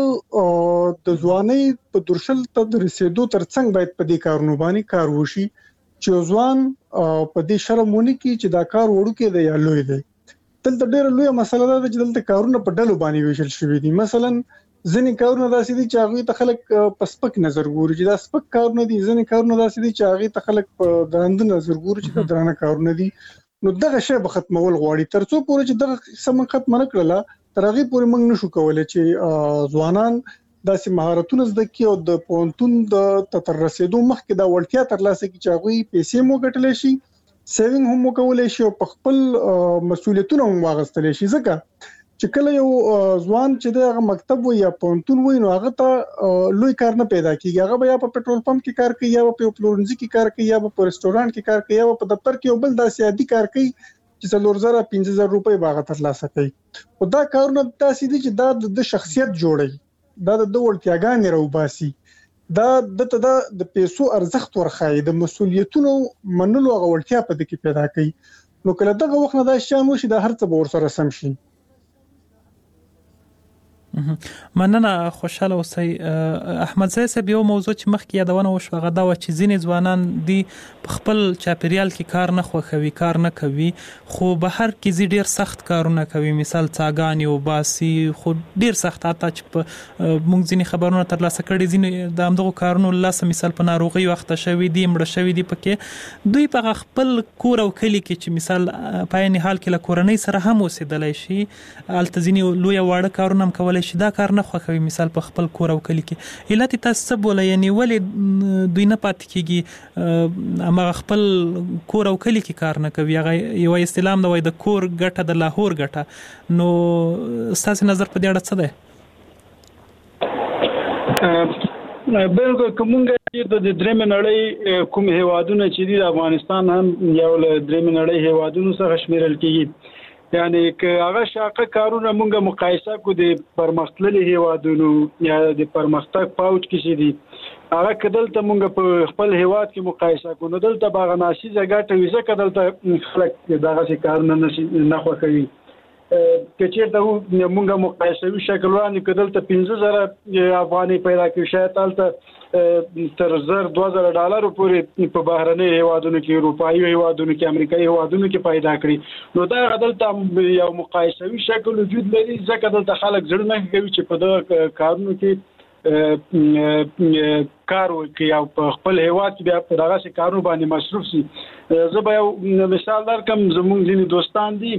د د ځواني په درشل ته د رسیدو ترڅنګ باید په دې کارونو باندې کار وشي چې ځوان په دې شرمونه کې چې دا کار وړو کې دی یا لوی دی. دلته ډېر لوی مسله ده چې دلته کارونه په ډلو باندې ویشل شوی دي. مثلا ځینې کارونه داسې دي چې هغه ته خلک په سپک نظر ګوري چې دا سپک کارونه دي، ځینې کارونه داسې دي چې هغه ته خلک په درنده نظر ګوري چې دا درانه کارونه دي. نو دغه شی به ختمول غواړي ترڅو پورې چې دغه سم ختم نه کړله تر هغه پورې موږ نشو کولای چې ځوانان داسې مهارتونه زده کړي او د پونتون د تر رسیدو مخکې دا وړتیا ترلاسه کړي چې هغه پیسې مو ګټلې شي، سیوینګ هم وکولای شي او په خپل مسولیتونه هم واغستلی شي. ځکه چې کله یو ځوان چې د مکتب وي یا پونتون وي نو هغه ته لوی کار نه پیدا کیږي، هغه به یا په پېټرول پمپ کې کار کوي یا په پلورنځي کې کار کوي یا په رستورانت کې کار کوي یا په دفتر کې یو بل داسې عادي کار کوي چې څلور زره پنځه زره روپۍ باغ ترلاسه کوي. او دا کارونه داسې دي چې دا د شخصیت جوړي، دا د وړتیاګانې راوباسي، دا د د پیسو ارزښت ورخایي، د مسولیتونو منلو هغه وړتیا په دې کې پیدا کوي. نو کله دغه وخت نه دا شان وشي دا هر څه به ورسره سم شي. مننه، خوشاله اوسئ. احمد زی صاحب یو موضوع چې مخکې یادونه وشوه هغه دا و چې ځینې ځوانان دي په خپل چاپیریال کې کار نه خوښوي، کار نه کوي، خو بهر کې زی ډیر سخت کارونه کوي، مثال څاګانې او باسي، خو ډیر سخت حتی چې په موږ ځینې خبرونه ترلاسه کړي ځینې د همدغو کارونو لاسه مثال په ناروغي وخت شوي دي، مړه شوي دي، پکې دوی په خپل کور او کلی کې چې مثال په عین حال کې له کورنۍ سره هم اوسېدلی شي، هلته ځینې لوی واړه کارونه هم کولی شي، دا کار نه خوښوي مثال په خپل کور او کلی کې. علت تاسو څه بوله، یعنی ولې دوی نه پاتې کېږي هغه خپل کور او کلی کې کار نه کوي؟ هغه یو اصطلاح ده وایي د کور ګټه د لاهور ګټه. نو ستاسو نظر په دې اړه څه دی؟ بالکل کومه چې د درېم نړۍ کوم هیوادونه چې د افغانستان هم یو له درېم نړۍ هیوادونو څخه شمیرل کیږي یعنی که هغه شاقه کارونه مونږه مقایسه کو د پرمختللي هیوادونو یا د پرمختګ پاوټ کې دي هغه کدلته مونږ په خپل هیواد کې مقایسه کو نو دلته باغناسي ځګټه ویزه کدلته خلک دغه کارونه نه خوښوي که چیرته مونږه مقایسه وی شکل وړاندې کدلته پنځه زره افغاني پیدا کړي شاید تلته تر زر دوه زره ډالر پورې په بهرني هیوادونو کې اروپایي هیوادونو کې امریکایي هیوادونو کې پیدا کړي نو دا غدلته یو مقایسه وی شکل وجود لري ځکه دلته خلک ځړ نه کوي چې په دغه کارونو کې کار وکړي او په خپل هیواد کې بیا په دغه کارونو باندې مصروف شي زه به یو مثال درکم زموږ ځینې دوستان دي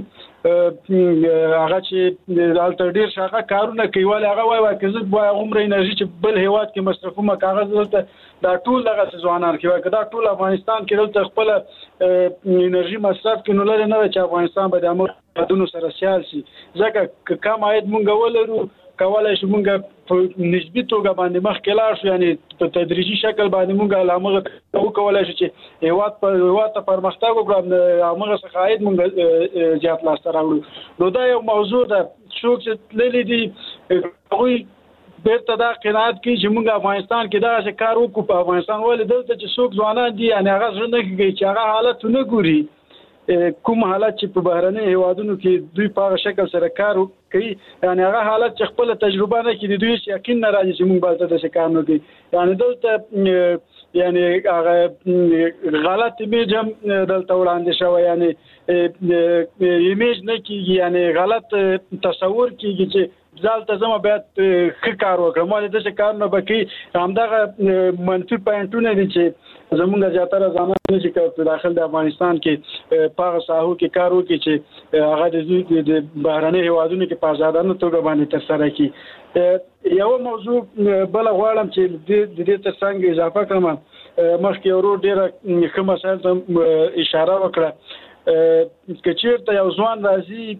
هغه چې دلته ډېر شاقه کارونه کوي ولې هغه وایي چې زه به عمر انرژي چې بل هیواد کې مصرفوم کاغذ دلته دا ټول دغه ځوانان کوي که دا ټول افغانستان کې دلته خپل انرژي مصرف کوي نو لري نه چې افغانستان به د امرودونو سره سیال شي ځکه کم عاید مونږ ولرو کولای شو مونږ په نسبی توګه باندې مخکې لاړ شو یعنی په تدریجي شکل باندې مونږ علامه وکولای شو چې هیواد په هیواد ته پرمختګ وکړو هغه څخه عاید مونږ زیات لاسته راوړو نو دا یو موضوع ده څوک چې تللی دي هغوی بیرته دا قناعت کوي چې مونږ افغانستان کې دغسې کار وکړو په افغانستان ولې دلته چې څوک ځوانان دي یعنې هغه زړه نه کوي چې هغه حالت ونه ګوري کوم حالت چې په بهرني هیوادونو کې دوی په هغه شکل سره کار کوي یعنی هغه حالت چې خپل تجربه نه کړي دوی یقین نه راځي چې موږ به داسې کار نه کوي یعنی دلته یعنی هغه غلط ایمیج هم دلته وړاندې شوی یعنی ایمیج نه کیږي یعنی غلط تصور کیږي چې ځالته زما باید ښه کار وکړم ولې داسې کارونه به کوي همدغه منفي پوینټونه دي چې زمونږ زیاتره ځوانان چې په داخل د افغانستان کې په هغه ساحو کې کار وکړي چې هغه د د بهرني هیوادونو کې په ازادانه توګه باندې ترسره کړي یو موضوع بل غواړم چې د دې ترڅنګ اضافه کړم مخکې ورو ډیره ښه مسایل ته اشاره وکړه که چیرته یو ځوان راځي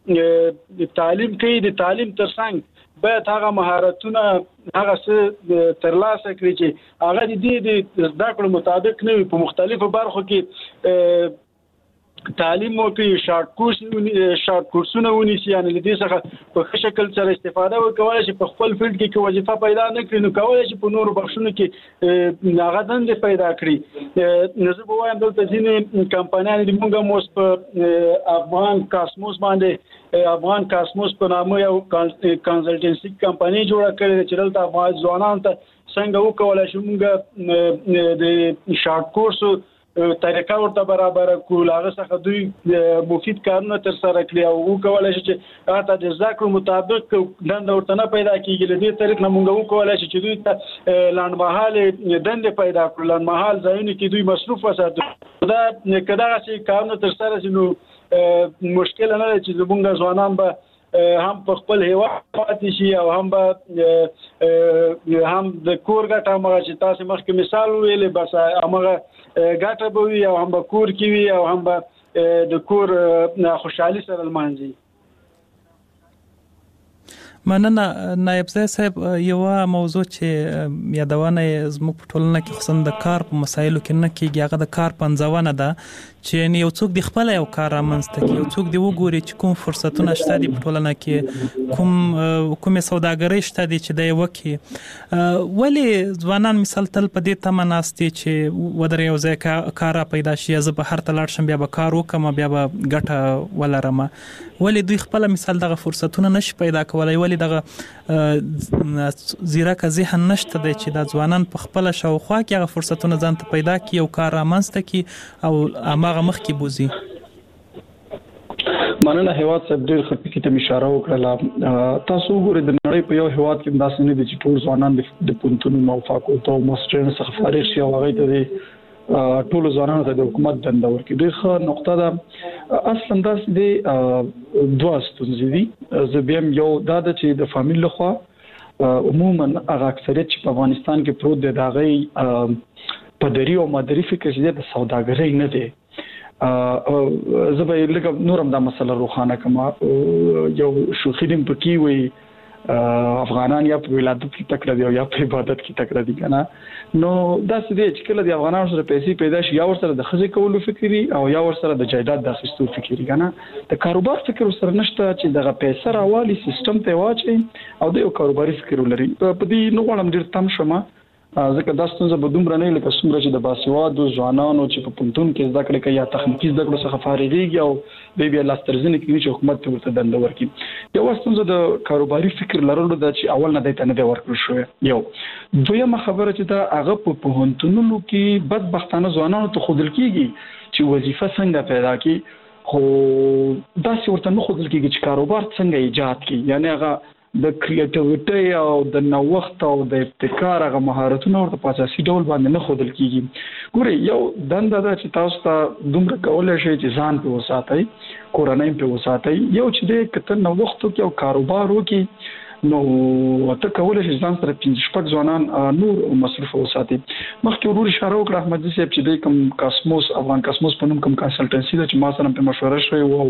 تعلیم کوي د تعلیم ترڅنګ باید هغه مهارتونه هغه څه ترلاسه کړي چې هغه د دې د زده کړو مطابق نه وي په مختلفو برخو کې تعلیم وکړي شارټ کورس شارټ کورسونه ونیسي یعنې له دې څخه په ښه شکل سره استفاده وکړي چې په خپل فیلډ کې وظیفه پیدا نه کړي نو کولی شي په نورو بخشونو کې هغه دندې پیدا کړي نو زه به وایم دلته ځینې کمپنیانې د موږ هم اوس په افغان کاسموس باندې افغان کاسموس په نامه یو کنسلټنسي کمپنۍ جوړه کړې ده چې دلته افغان ځوانانو ته څنګه وکولای شو موږ د شارټ کورسو طریقه ورته برابر کول هغه څخه دوی مفید کارونه تر سره کړی او وکولای شي چې هغه د ذکر مطابق دنده ورته نه پیدا کیږي له دې طریق نه موږ وکولای شي چې دوی ته لاندمحاله دنده پیدا کړل لاندمحال ځایونه کې دوی مصروف وساتي دا کدا چې کارونه تر سره شي نو مشکل نه دی چې زموږ ځوانان به هم په خپل هیواد پاتې شي او هم به هم د کور ګټه هغه چې تاسو مخکې مثال ویلې بس هغه ګټه به وي او هم به کور کې وي او هم به د کور خوشحالي سره لمانځي مننه نایب صاحب یو موضوع چې یادونه زموږ په ټولنه کې خصوصا د کار په مسایلو کې نه کېږي هغه د کار پنځونه ده چې یو څوک د خپل یو کار رامنځته کوي یو څوک دی وګوري چې کوم فرصتونه شته دي په ټولنه کې کوم کوم سوداګري شته دي چې د وکي ولی ځوانان مثال تل په دې تمه ناستي چې ودر یو ځای کار پیدا شي زه به هر تلار شم بیا به کار وکم بیا به ګټه ولرم ولی دوی خپل مثال دغه فرصتونه نشي پیدا کولای ولی دغه زیرک ذهن نشته دی چې د ځوانان په خپل شاوخوا کې هغه فرصتونه ځان ته پیدا کړي او کار رامنځته کړي او هغه مخکې بوزي مننه هیواد صاحب ډېر ښه پکې ته اشاره وکړه تاسو وګورئ د نړۍ په یو هیواد کې داسې نه دي چې ټول ځوانان د پونتونو موافقو ته ماسترز څخه فارغ شي او هغه ته ټول ځوانانو ته د حکومت دنده ورکړي ډېر ښه نقطه ده اصلا داسې دی دوه ستونزې دي زه بیا یو دا ده چې د فامیل لخوا عموما هغه اکثریت چې په افغانستان کې پروت دی د هغې پدري او مدري فکر چې د سوداګرۍ نه دی زه به لکه نورم دا مسله روښانه کوم یو شوخي دم پکې وي افغانان یا په ولادت کې تکړه دي او یا په عبادت کې تکړه دي کنه نو دا څه دي چې کله د افغانانو سره پیسې پیدا شي یا ور سره د خزې کولو فکري او یا ور سره د جایداد د اخیستو فکري کنه د کاروبار فکر سره نشته چې دغه پیسې راوالي سیستم ته واچي او د یو کاروباري فکر ولري په دې نو غواړم ډیر تم شمه ځکه دا ستونزه به دومره نه لکه څومره چې د باسوادو ځوانانو چې په پونتون کې زده کړې کوي یا تخنیکي زده کړو څخه فارغېږي او دوی بیا لاسترزنې کوي چې حکومت ته ورته دنده ورکړي یو ستونزه د کاروباري فکر لرلو ده چې اول نه دی ته نه دی ورکړل شوی یو دویمه خبره چې دا هغه په پوهنتونونو کې بدبختانه ځوانانو ته ښودل کېږي چې وظیفه څنګه پیدا کړي خو داسې ورته نه ښودل کېږي چې کاروبار څنګه ایجاد کړي یعنی هغه د کریټیویټي او د نوښت او د ابتکار هغه مهارتونه ورته په اساسي ډول باندې نه ښودل کېږي ګورئ یو دنده ده چې تاسو ته دومره کولی شئ چې ځان په وساتئ کورنۍ په وساتئ یو چې دی که ته نوښت وکړې او کاروبار وکړي نو ته کولی شئ ځان سره پنځه شپږ ځوانان نور مصروف وساتئ مخکې ورور اشاره وکړه احمدزي صاحب چې دی کوم کاسموس افغان کاسموس په نوم کوم کنسلټنسي ده چې ما سره په مشوره شوی وو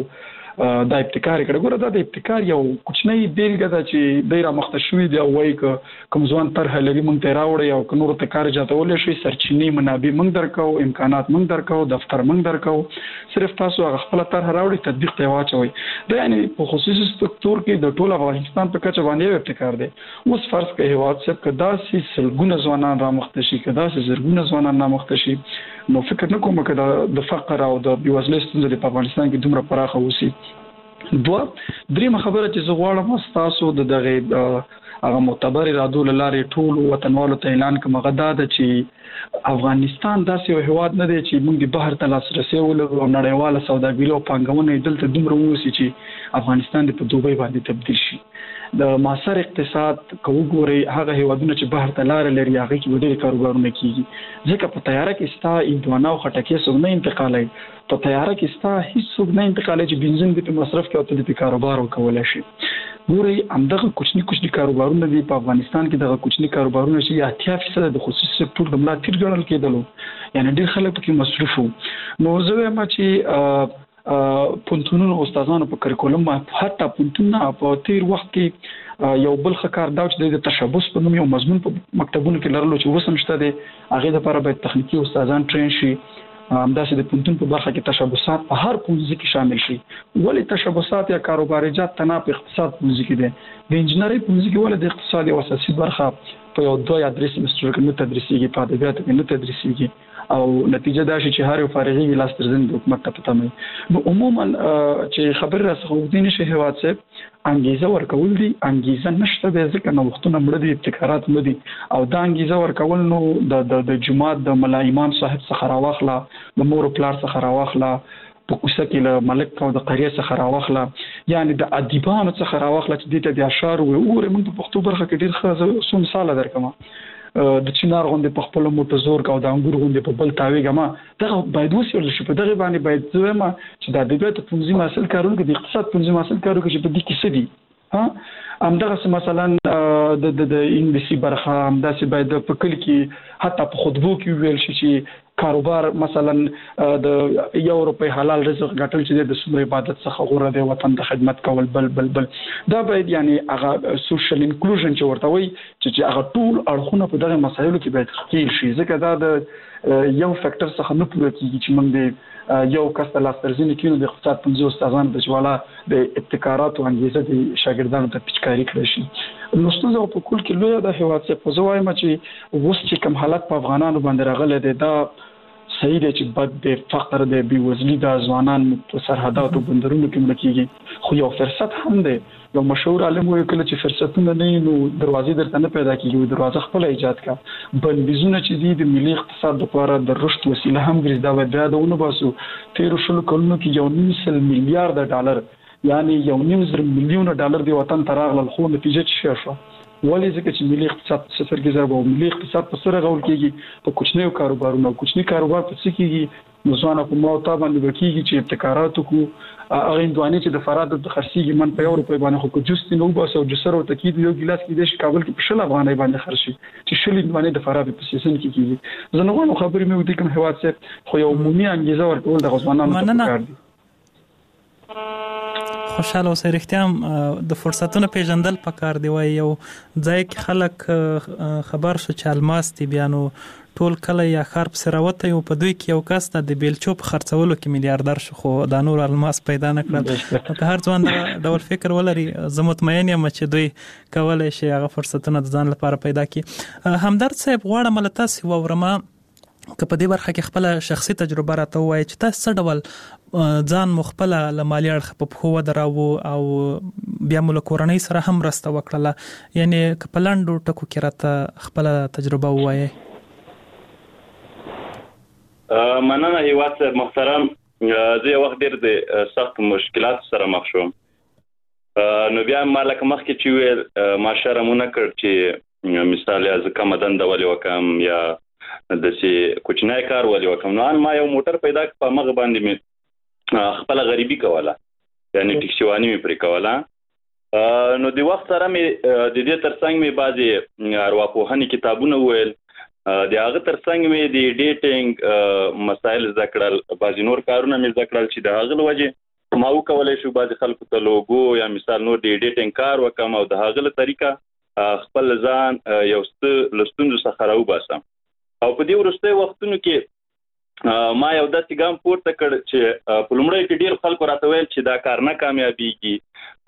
دا ابتکار کړه ګوره دا د ابتکار یو کوچنی بیلګه ده چې ډیره مخته شوې دی او وایي که کوم ځوان طرحه لري موږ ته راوړی او که نورو ته کار ایجادولی شي سرچینې منابع موږ درکو امکانات موږ درکو دفتر موږ درکو صرف تاسو هغه خپله طرحه راوړئ تطبیق ته یې واچوئ دا یعنې په خصوصي سکتور کې د ټول افغانستان په کچه باندې یو ابتکار دی اوس فرض کړئ هېواد صاحب که داسې سلګونه ځوانان رامخته شي که داسې زرګونه ځوانان رامخته شي نو فکر نه کوم که د فقر او د بېوزلۍ ستونزه په افغانستان کې دومره پراخه اوسي دوه دریمه خبره چې زه غواړم تاسو د دغه هغه معتبر ارادو لارې ټول وطنوالو ته اعلان کوم هغه دا ده چې افغانستان داسې یو هېواد نه دی چې موږ د بهر ته لاسرسی ولرو او نړیواله سوداګري او پانګونه یې دلته دومره واوسي چې افغانستان د په دوبۍ باندې تبدیل شي د معاصر اقتصاد که وګورئ هغه هېوادونه چې بهر ته لاره لري هغې کې به ډېرې کاروبارونه کېږي ځکه په تیاره کې ستا هندوانه او خټکې څوک نه انتقالوي په تیاره کې ستا هېڅ څوک نه انتقالوي چې بنزین دې په مصرف کړي او ته دې په کاروبار وکولی شي ګورئ همدغه کوچني کوچني کاروبارونه دي په افغانستان کې دغه کوچني کاروبارونه چې اتیا فیصده د خصوصي سکتور د ملا تیر ګڼل کېدلو یعنې ډېر خلک پکې مصروف وو نو زه وایم چې پونتونونو استادانو په کریکولم حتی پونتونه په تیر وخت کې یو بل ښه کار دا چې د تشبث په نوم یو مضمون په مکتبونو کې لرلو چې اوس هم شته دی هغې دپاره باید تخنیکي استادان ټرین شي همداسې د پونتون په برخه کې تشبثات په هر پوهنځي کې شامل شي ولې تشبثات یا کاروباریجات تنها په اقتصاد پوهنځي کې دی د انجینرۍ پوهنځي کې ولې د اقتصاد یو اساسي برخه په یو دوه یا درې سمسترو کې نه تدریسیږي په ادبیاتو کې نه تدریسیږي او نتیجه دا شي چې هر یو فارغي لاس ترزن د حکومت ته پته مې نو عموما چې خبر راڅخه وګدي نشي هېواد صاحب انګیزه ورکول دي انګیزه نشته دی ځکه نوښتونه مړه دي ابتکارات مړه دي او دا انګیزه ورکول نو د د جماعت د ملا امام صاحب څخه راواخله د مور پلار څخه راواخله په کوڅه کې له ملک او د قریه څخه راواخله یعنی د ادیبانو څخه راواخله چې دې ته د اشعار وګورئ موږ په پښتو برخه کې ډېر ښه څو مثاله درکړم د چنار غوندې په خپل موټو زور کا او د انګور غوندې په بل تاویږه ما دغه باید وسیول شي په دغه باندې باید زه ما چې د ادبیاتو پوهنځي محصل کارونکو د اقتصاد پوهنځي محصل کارونکو چې په دې کې څه دي ها همدغه مثلا د د انګلیسي برخه همداسې باید په کلی کې حتی په خطبو کې ویل شي چې کاروبار مثلا د یو روپۍ حلال رزق ګټل چې د څومره عبادت څخه غوره دی وطن د خدمت کول بل بل بل دا باید یعنی هغه سوشل انکلوژن چې ورته وایي چې هغه ټول اړخونه په دغه مسایلو کې باید ښکېل شي ځکه دا د یو فیکټر څخه نه پوره کېږي چې موږ د یو کس ته لاسترزینې کړي نو د اقتصاد پوهنځي استادانو ته چې والا د ابتکاراتو انګیزه د شاګردانو ته پیچکاري کړی شي نو ستونزه په کل کې لویه ده هېواد صاحب خو زه وایم چې اوس چې کوم حالت په افغانانو باندې راغلی دی دا صحیح دی چې بد دی فقر دی بېوزلي ده ځوانان په سرحداتو بندرونو کې مړه کېږي خو یو فرصت هم دی یو مشهور عالم وایي کله چې فرصتونه نه وي نو دروازې درته نه پیدا کېږي دروازه خپله ایجاد کړه بندیزونه چې دي د ملي اقتصاد لپاره د رشد وسیله هم ګرځي دا باید بیا د ونباسو تېرو شلو کلونو کې یو نیم سل میلیارده ډالر یعنې یو نیم زر میلیونه ډالر د وطن ته راغلل خو نتیجه څه شوه ولې ځکه چې ملي اقتصاد په صفر کې ضرب او ملي اقتصاد په څه رغول کېږي په کوچنیو کاروبارونو کوچني کاروبار په څه کېږي نو ځوانه په ما او تا باندې به کېږي چې ابتکارات وکړو هغه هندوانې چې د فراد د خرڅېږي من په یو روپۍ باندې خو که جوس دې نه وباسي او جوسر ورته کېږي یو ګیلاس کېدای شي کابل کې په شل افغانۍ باندې خرڅ شي چې شل هندوانې د فراد په سیزن کې کېږي زه نه غواړم خبرې مې وکړې کوم هېواد صاحب خو یو عمومي انګېزه ورکول دغه ځوانانو ته پکار دي خوشاله اوسئ. رښتیا د فرصتونو پیژندل پکار دی. وای یو ځای کې خلک خبر شو چې الماس دی، بیا نو ټول کله یا خار په سراوته یو په دوی کې یو کس د بیلچو په خرڅولو کې میلیارډر شو، خو دا نور الماس پیدا نه کړل. که هر ځوان دا ډول فکر ولري، زه مطمئن یم چې دوی کولای شي هغه فرصتونه د ځان لپاره پیدا کړي. همدرد صاحب، غواړم له تاسو واورم که په دې برخه کې خپل شخصي تجربه راته وایي چې تاسو څه ډول ځان مخبل له مالی اړخ په پخو ودراو او بیا مو له کورنۍ سره هم مرسته وکړله. یعنی که په لنډو ټکو کې راته خپل تجربه ووایي. مننه هیواد محترم. زه یو وخت ډېر د سخت مشکلات سره مخ شوم، نو بیا ما لکه مخکې چې ویل ما شرمونه کړ چې مثال از کم دنده ولې وکم یا داسې کوچنی کار ولې وکم. نو ان ما یو موټر پیدا کړ، په مغه باندې مې خپله غریبي کوله، یعنی ټیکسیواني مې پرې کوله. نو د وخت سره مې د دې ترڅنګ مې بعضې ارواپوهنې کتابونه وویل، د هغه ترڅنګ مې د ډیټینګ مسایل زده کړل، بعضې نور کارونه مې زده کړل چې د هغه له وجې ما وکولی شو بعضې خلکو ته لوګو یا مثال نور د ډیټینګ کار وکم او د هغه له طریقه خپل ځان یو څه له ستونزو څخه راوباسم. او په دې وروستیو وختونو کې ما یو داسې ګام پورته کړ چې په لومړیو کې ډېر خلکو راته ویل چې دا کار نه کامیابېږي،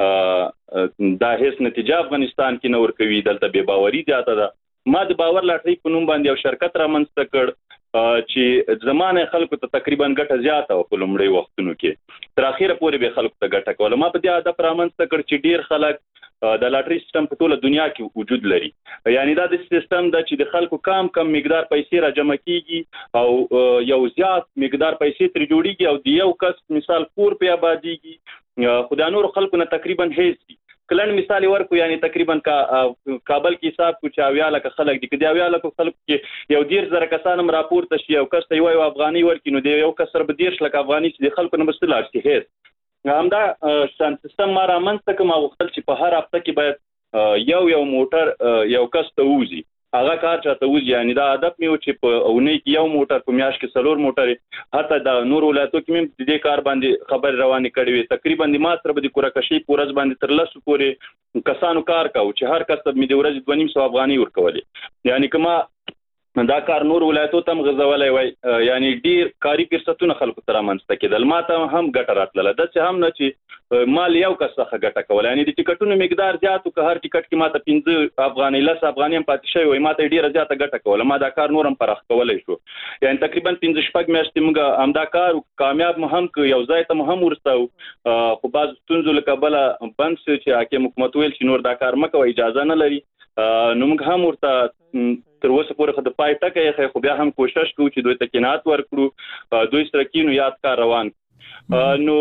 دا هیڅ نتیجه افغانستان کې نه ورکوي، دلته بې باوري زیاته ده. ما د باور لاټرۍ په نوم باندې یو شرکت رامنځته کړ چې زمانه خلکو ته تقریبا ګټه زیاته وه په لومړیو وختونو کې، تر اخره پورې به خلکو ته ګټه کوله. ما په دې هدف رامنځته کړ چې ډېر خلک د لاټرۍ سیستم په ټوله دنیا کې وجود لري. یعنی دا د سیستم ده چې د خلکو کم کم مقدار پیسې را جمع کیږي او یو زیات مقدار پیسې ترې جوړیږي او د یو کس مثال کور په آبادیږي، خو د نورو خلکو نه تقریبا هیڅ. کلن مثال ورکو، یعنی تقریبا کا کابل کې حساب کو چې اویا لکه خلک دي، که د اویا لکه خلکو کې یو ډېر زره کسان هم راپورته شي، یو کس ته یو افغاني ورکړي، نو د یو کس سره به دېرش لکه افغاني چې د خلکو نه به څه لاړ شي هېڅ. همدا شان سیستم ما رامنځته کړم. ما غوښتل چې په هر هفته کې باید یو یو موټر یو کس ته ووځي، هغه کار چاته وځي. یعنی دا هدف مې و چې په اونۍ کې یو موټر، په میاشت کې څلور موټرې، حتی د نور ولایتو کې مې د دې کار باندې خبرې روانې کړې وې. تقریبا د ما سره به د کورکشۍ په ورځ باندې تر لسو پورې کسانو کار کوو چې هر کس ته مې د ورځې دوه نیم سوه افغانۍ ورکولې. یعنی که ما دا کار نور ولایتو ته هم غځولی وای، یعنی ډېر کاري فرصتونه خلکو ته رامنځته کېدل، ما ته هم ګټه راتلله. داسې هم نه چې ما له یو کس څخه ګټه کوله، یعنی د ټکټونو مقدار زیات و، که هر ټکټ کې ما ته پنځه افغانۍ لس افغانۍ هم پاتې شوی وای، ما ته ډېره زیاته ګټه کوله. ما دا کار نور هم پراخ کولی شو. یعنی تقریبا پنځه شپږ میاشتې موږ همدا کار کامیاب مو هم کړ، یو ځای ته مو هم ورسو، خو بعض ستونزو له کبله بند شو چې حاکم حکومت ویل چې نور دا کار مه کوه، اجازه نه لري. نو موږ هم ورته تر اوسه پورې خو د پای ټکی یې، خو بیا هم کوشش کوو چې دوی ته قناعت ورکړو، دوی سره کینو یاد کار روان. نو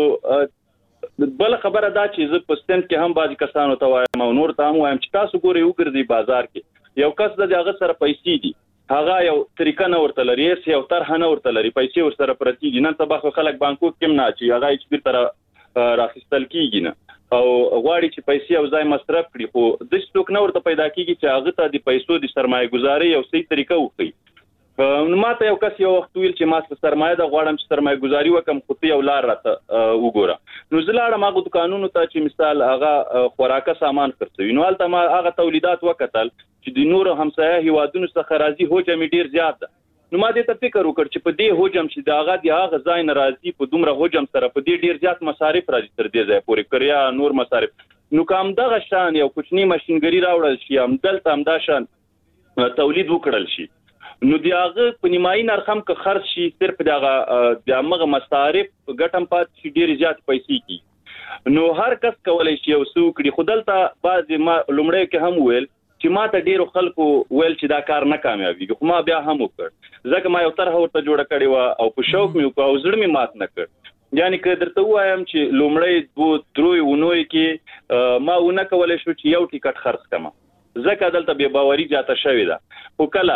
بل خبره دا چې زه په سټنډ کې هم بعضې کسانو ته وایم او نور ته هم وایم چې تاسو ګورئ وګرځئ بازار کې، یو کس د هغه سره پیسې دي، هغه یو طریقه نه ورته لري، هېڅ یو طرحه نه ورته لري، پیسې ورسره پرتې دي. نن سبا خو خلک بانکوک کې هم نه اچوي، هغه هېڅ بېرته راخیستل کېږي نه، او غواړي چې پیسې یو ځای مصرف کړي، خو داسې څوک نه ورته پیدا کېږي چې هغه ته د پیسو د سرمایه ګزارۍ یو صحیح طریقه وښیي. نو ما ته یو کس یو وخت ویل چې ما څه سرمایه ده، غواړم چې سرمایه ګزاري وکړم، خو ته یو لار راته وګوره. نو زه لاړم هغو دوکانونو ته چې مثال هغه خوراکه سامان خرڅوي، نو هلته ما هغه تولیدات وکتل چې د نورو همسایه هیوادونو څخه راځي، حجم یې ډېر زیات ده. نو ما دې ته فکر وکړ چې په دې حجم چې د هغه د هغه ځای نه راځي، په دومره حجم سره په دې ډېر زیات مصارف راځي تر دې ځایه پورې، کریا نور مصارف. نو که همدغه شان یو کوچني ماشینګري راوړل شي، همدلته همدا شان تولید وکړل شي، نو د هغه په نیمایي نرخ هم که خرڅ شي، صرف د هغه د همغه مصارف ګټه هم پاتې شي، ډېرې زیاتې پیسې کېږي. نو هر کس کولی شي یو څه وکړي. خو دلته بعضې ما لومړیو کې هم ویل چې ما ته ډېرو خلکو ویل چې دا کار نه کامیابېږي، خو ما بیا هم وکړ، ځکه ما یو طرحه ورته جوړه کړې وه او په شوق مې وکړه او زړه مې مات نه کړ. یعنی که درته ووایم چې لومړی دوو دریو اونیو کې ما ونه کولی شو چې یو ټکټ خرڅ کړم، ځکه دلته بې باوري زیاته شوې ده. خو کله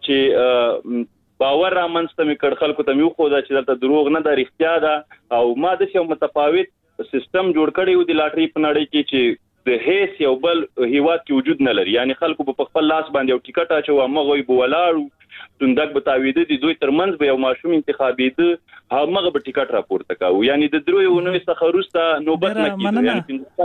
چې باور رامنځته مې کړ، خلکو ته مې وښوده چې دلته دروغ نه ده، رښتیا ده. او ما داسې یو متفاوت سیستم جوړ کړی و د لاټرۍ په نړۍ کې چې د هیڅ یو بل هیواد کې وجود نه لري. یعنی خلکو به په خپل لاس باندې یو ټکټ اچوه، همغوی به ولاړ وو، توندک به تاویده دي، دوی ترمنځ به یو ماشوم انتخابېده، هغه به ټیکټ راپورته کاوه. یعنی د درو یو څخه وروسته نوبت نه کیږي. یعنی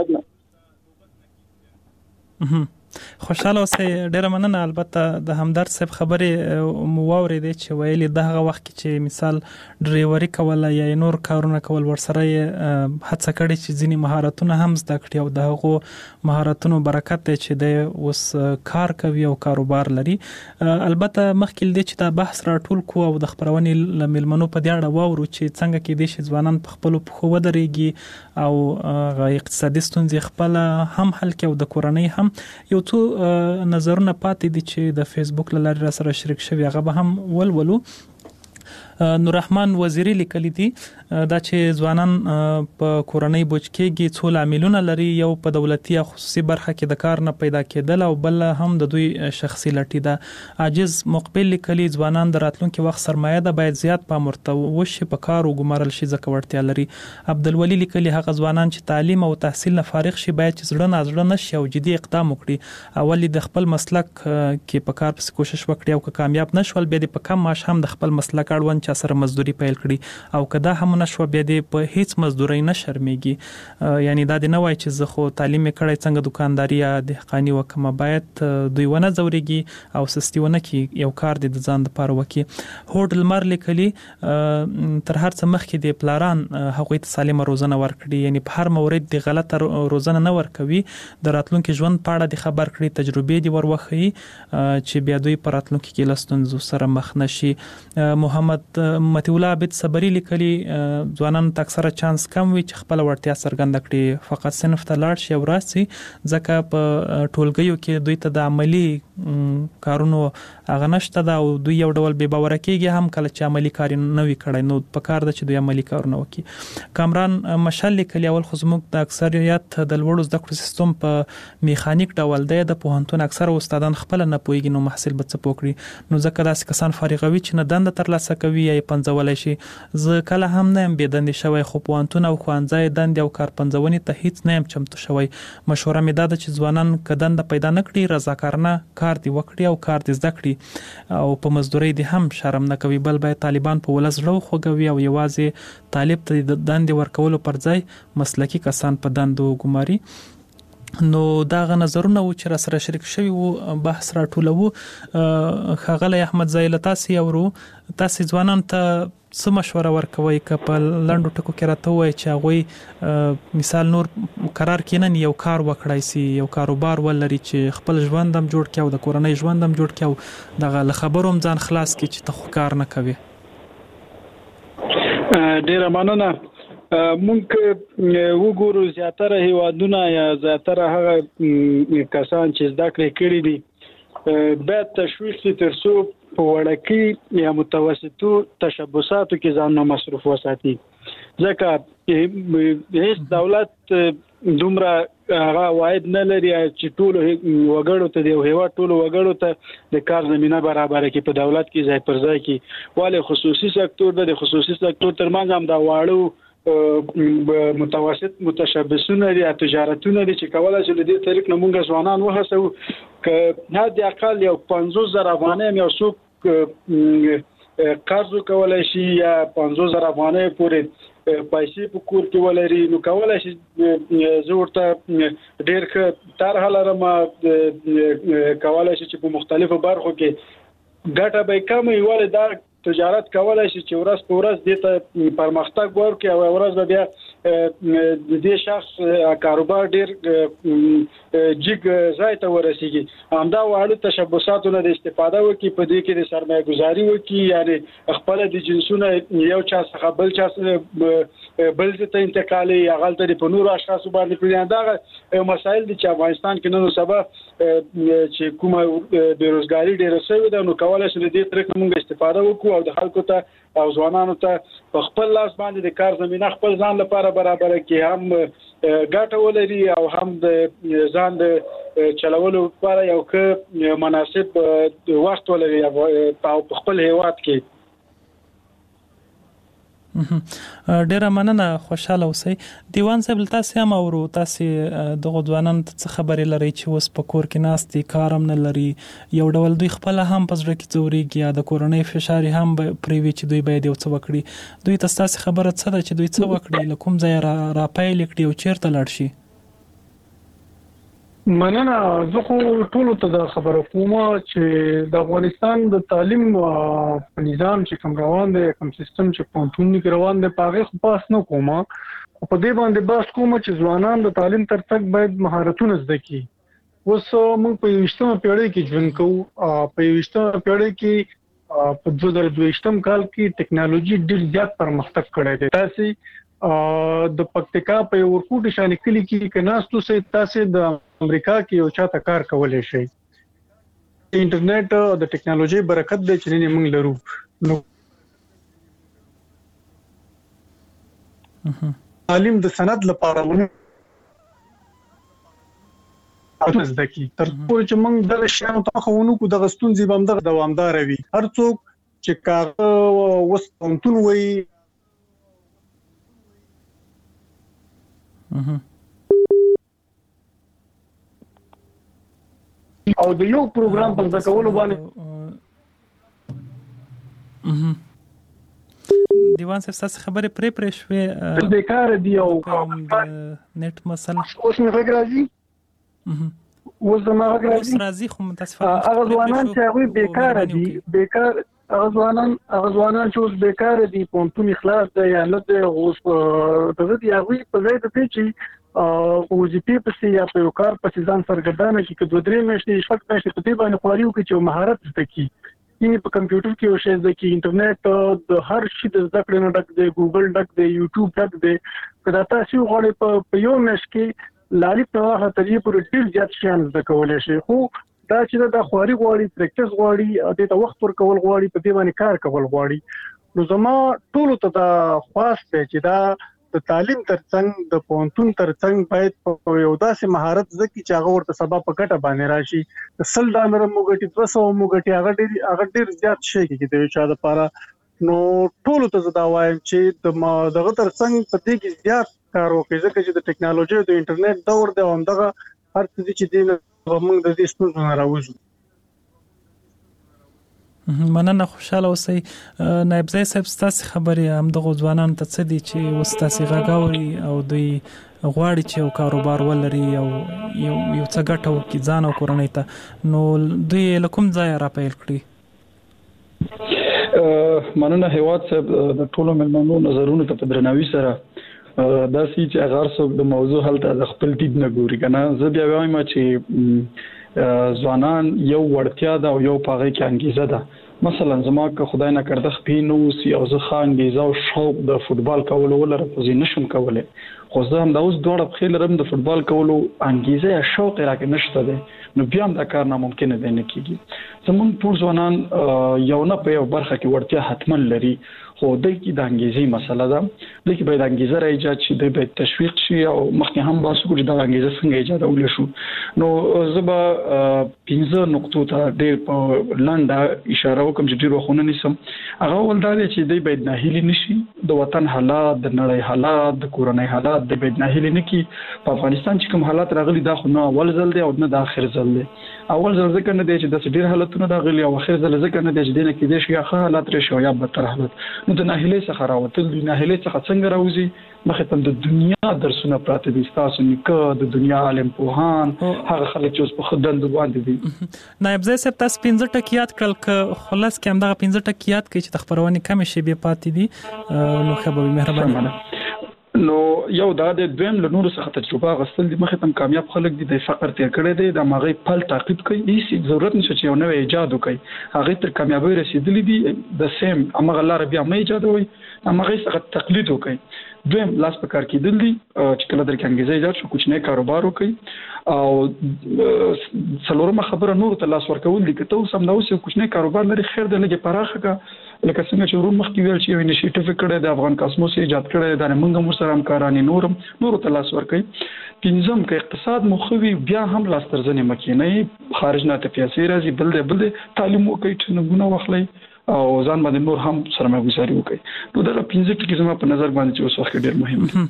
پنځه خوشاله اوسئ. ډیره مننه. البته د همدرد صاحب خبرې مو واورېدې چې ویلي د هغه وخت کې چې مثال ډرایوري کوله یا نور کارونه کول ورسره هڅه کړې چې ځینې مهارتونه هم زده کړي او د هغو مهارتونو برکت دی چې د اوس کار کوي او کاروبار لري. البته مخکې دې چې دا بحث راټول کو او د خبرونې لملمنو په دې اړه واورو چې څنګه کې دې شي ځوانان په خپل په خو ودرېږي او اقتصادي ستونزې خپل هم حل کوي او د کورنۍ هم. یو څو نظرونه پاتې دي چې د فیسبوک له لارې را سره شریک شوي هغه به هم ولولو. نوررحمان وزیری لیکلی دي دا چې ځوانان په کورنۍ بوج کېږي څو لاملونه لري. یو په دولتي او خصوصي برخه کې د کار نه پیدا کېدل او بل هم د دوی شخصي لټي ده. عاجز مقبل لیکلی ځوانان د راتلونکي وخت سرمایه ده باید زیات پام ورته وشي په کار او ګمارل شي ځکه وړتیا لري. عبدالولی لیکلی هغه ځوانان چې تعلیم او تحصیل نه فارغ شي باید چې زړه نازړه نشي او جدي اقدام وکړي. اول د خپل مسلک کې په کار پس کوشش وکړي او که کامیاب نشول بیا د په کم معاش هم د خپل مسلک اړوند چا سره مزدوري پیل کړي او کدا هم نشو بیا د په هیڅ مزدوري نه شرمېږي. یعنی دا د نه وای چې زه خو تعلیم کړی څنګه دکانداري یا دهقاني وکم باید دوی ونه زوريږي او سستي ونه کی یو کار د ځان د پاره وکي. هوډل مر لیکلي تر هر څه مخکې د پلاران هغوی ته سالمه روزنه ورکړي. یعنی په هر مورد د غلطه روزنه نه ورکوي. د راتلونکي ژوند په اړه د خبر کړي تجربې دی وروخی چې بیا دوی په راتلونکي کې لستونزو سره مخ نشي. محمد متی الله عبد صبري لیکلي ځوانان ته اکثره چانس کم وي چې خپل وړتیا څرګنده کړي. فقط صنف ته لاړ شي او راسي ځکه په ټولګیو کې دوی ته د عملی کارونو هغه نشته دا او دوی یو ډول بې باور کېږي هم کله چې عملی کار نه وي کړی نو په کار ده چې دوی عملی کارونه وکړي. کامران مشل لیکلي اول خو زموږ د اکثریت د لوړو زده کړو سیستم په میخانیک ډول دی. د پوهنتون اکثره استادان خپل نه پوهیږي نو محصل به څه پوکړي نو ځکه داسې کسان فارغوي چې نه دنده ترلاسه کوي یا پنځولای شي. زه کله هم نه ام بيدند شوی خو پوهنتون او خوانځای دند او کار پنځونی ته هیڅ نه ام چمتو شوی. مشوره مې ده چې ځوانان کدند پیدا نکړي رضاکارانه کار دی وکړي او کار دی زده کړي او په مزدوري دي هم شرم نه کوي بل به طالبان په ولز لو خوګوي او یوازې طالب ته د دند ورکولو پر ځای مسلکی کسان په دندو ګماري. نو دا غ نظرونه و چې را سره شریک شوی وو بحث را ټولو. خغلی احمد زایل تاسو اورو تاسو ځوانان ته څه مشوره ورکوي ک په لندو ټکو کې راته وای چې هغه مثال نور قرار کینن یو کار وکړای سي یو کاروبار ولري چې خپل ژوندم جوړ کړي او د کورنۍ ژوندم جوړ کړي او دغه خبروم ځان خلاص کړي چې ته کار نه کوي. ډیره مننه. مونږ وګورو زیاتره هیوادونه یا زیاتره هغه کسان چې زده کړې کړې دي باید تشویق تر څو په وړکي یا متوسطو تشبثاتو کې ځان مصروف وساتي ځکه هیڅ دولت دومره هغه واحد نه لري چې ټول وګړو ته دی هیوا ټول وګړو ته د کار زمينه برابر کې په دولت کې ځای پر ځای کې والي خصوصي سکتور د خصوصي سکتور ترمنځ هم دا واړو متوسط متشبثونه دي تجارتونه دي چې کولای شي د دې طریق نه مونږ ځوانان وهڅو ک نه د اقل یو پنځوس زره افغانۍ یو څوک قرض کولای شي یا پنځوس زره افغانۍ پورې پیسې په کور کې ولري نو کولای شي زه ورته ډېر ښه طرحه لرم کولای شي چې په مختلفو برخو کې ګټه به کمه وي دا تجارت کولای شي چې ورځ په ورځ د پرمختګ ورکړي او ورځ به بیا د دې شخص کاروبار ډیر جګ ځای ته ورسیږي. همدا واړه تشبثاتونه د استفاده وکړي په دې کې د سرمایه گذاري وکړي یعنی خپل د جنسونه یو چا څخه بل چا بل ته انتقالي یا غلطه په نور اشخاص باندې پیدا دا مسایل دي چې افغانستان کې نن سبا چې کومه بیروزګاری ډیره شوې ده نو کولای شي د دې طریق موږ استفاده وکړو او د خلکو ته او ځوانانو ته په خپل لاس باندې د کار زمينه خپل ځان لپاره برابر کړي هم ګټه ولري او هم د ځان د چلولو لپاره یو ښه مناسب وخت ولري په خپل هیواد کې. ډیره مننه خوشاله اوسئ دیوان صاحب تاسو هم اورو تاسو د غوډوانان څه خبرې لري چې اوس په کور کې ناستي کارم نه لري یو ډول دوی خپل هم پزړه کې ځوريږي یا د کورونی فشار هم پریوي چې دوی باید یو څه وکړي دوی تاسو خبره څه ده چې دوی څه وکړي لکه ځای را, را پایل کړي او چیرته لاړ شي مننه زه خو ټول ته د خبرو کوم چې د افغانستان د تعلیم نظام چې کوم روان دی کوم سیستم چې پونتون کې روان دی پاغه خو پاس نه کوم په دې باندې باس کوم چې ځوانان د تعلیم ترڅنګ باید مهارتونه زده کړي اوس موږ په یوشتمه پیړۍ کې ژوند کوو په یوشتمه پیړۍ کې په دوه زره دوهشتم کال کې ټکنالوژي ډېر زیات پرمختګ کړی دی تاسو د پکتیکا په ورکوټ شان کلی کې کناستو سه تاسو د امریکا کې یو چاته کار کولای شي انټرنیټ او د ټکنالوژي برکت د چنې موږ لرو نو تعلیم د سند لپاره ونه تاسو دکی تر څو چې موږ د شیانو ته خونو کو د غستون زیبام د دوامدار وي هر څوک چې کار وستونتون وي او د یو پروګرام په ځکولو باندې دیوان صاحب تاسو خبرې پرې پرې شوې بیکار دی او نت مسله اوس مې غږ راځي اوس زما غږ راځي اوس راځي خو متاسفه هغه ځوانان چې هغه بیکار دي بیکار هغه ځوانان هغه ځوانان چې اوس بیکار دي پونتون اخلاص دی یا نه دی اوس دغه دی هغه په ځای ته چې او جی پی په سي یا په کار په ځان سرګردانه کې کډو درې مېشتې شپږ مېشتې په دې باندې خوريو کې چې مهارت زده کی یعنی په کمپیوټر کې او شی زده کی انټرنیټ د هر شي د زده کړې نه ډک دی ګوګل ډک دی یوټیوب ډک دی کدا تاسو غواړئ په یو مېش کې لاري په هغه طریقې پر ډیر زیات شیان زده کولای شي خو دا چې دا خوري غواړي پریکټیس غواړي د ته وخت ورکول غواړي په دې باندې کار کول غواړي نو زما ټول ته دا خاص دی چې دا د تعلیم ترڅنګ د پونتون ترڅنګ باید یو داسې مهارت زکه چې هغه ورته سبا په ګټه باندې راشي د سل ډالر موګټي دوه سوه موګټي هغه ډیر هغه ډیر زیات شي کې د چا لپاره نو ټول ته زدا وایم چې د دغه ترڅنګ په دې کې زیات کار وکړي ځکه چې د ټکنالوژي او د انټرنیټ دور دی او دغه هر څه چې دین موږ د دې ستونزو نه راوځو مننه خوشاله اوسئ نائب زای صاحب تاسو خبرې هم د غوځوانان ته څه دي چې اوس تاسو غاغوري او دوی غواړي چې یو کاروبار ولري او یو یو څه ګټه وکړي ځان او کورنۍ ته نو دوی له کوم ځای را پیل کړي مننه هیواد صاحب د ټولو ملمنو نظرونو ته په درناوي سره دا سي چې هغه څوک د موضوع حل ته خپل دید نه ګوري کنه زه بیا وایم چې ځوانان یو وړتیا ده او یو پاغه کې انګیزه ده مثلا زما که خدای نه کړه خپینو سی او زه خان انګیزه او شوق د فوتبال کولو ولر په زین نشم کوله خو زه هم دا اوس دوړه په خیل رم د فوتبال کولو انګیزه یا شوق راکې نشته ده نو بیا هم دا کار ناممکن دی نه کیږي زمون ټول ځوانان یو نه په یو برخه کې وړتیا حتما لري خو د کی د انګیزې مسله ده لکه باید انګیزه را ایجاد شي د باید تشویق شي او مخکې هم باسو چې د انګیزه څنګه ایجاد ول شو نو زبا پنځه نقطو ته ډېر په لاندې اشاره وکم چې ډېر وخونه نسم هغه ول دا چې د باید ناهیلی نشي د وطن حالات د نړۍ حالات د کورنۍ حالات د باید ناهیلی نه کی په افغانستان چې کوم حالات راغلي دا خو نه اول ځل دی او نه د اخر ځل دی اول ځل ځکه نه دی چې د ډېر حالتونه راغلي او اخر ځل ځکه نه دی چې دنه کې د شي ښه حالات راشي یا بدتر حالات نو د ناهیلۍ څخه راوتل د ناهیلۍ څخه څنګه راوځي مخه تم د دنیا درسونه پراته دي تاسو نیکه د دنیا عالم پوهان هغه خلک چې اوس په خدند باندې دي نائب زای صاحب تاسو پنځه ټکیات کړل ک خلاص کې هم دا پنځه ټکیات کې چې خبرونه کم شي به پاتې دي نو خبرې مهرباني نو یو دا د دویم له نور څخه تجربه غسل دي مخه تم کامیاب خلک دي د فقر تیر کړي دي د ماغي پل تعقیب کوي هیڅ ضرورت نشته چې یو نوې ایجاد وکړي هغه تر کامیابی رسیدلی دي د سیم امغه لار بیا مې ایجاد وي امغه څخه تقلید وکړي دویم لاس په کار کې دل دي چې کله درکې انګیزه ایجاد شو کوچنی کاروبار وکړي او څلورمه خبره نور ته لاس ورکول دي که ته سم نو څه کوچنی کاروبار لري خیر دی لګي پراخه کا لکه څنګه چې ورو مخکې ویل چې یو انیشیټیو کړی د افغان کاسموس ایجاد کړی د موږ هم سره همکارانی نورم نور ته لاس ورکړي پنځم کې اقتصاد مخوي بیا هم لاس ترځنې مکینې خارج نه ته پیسې راځي بل دې بل دې تعلیم وکړي چې نمونه واخلي او ځان باندې نور هم سرمایه‌ګذاري وکړي. نو دا پنځه ټکي زما په نظر باندې چې اوس وخت ډېر مهم دي.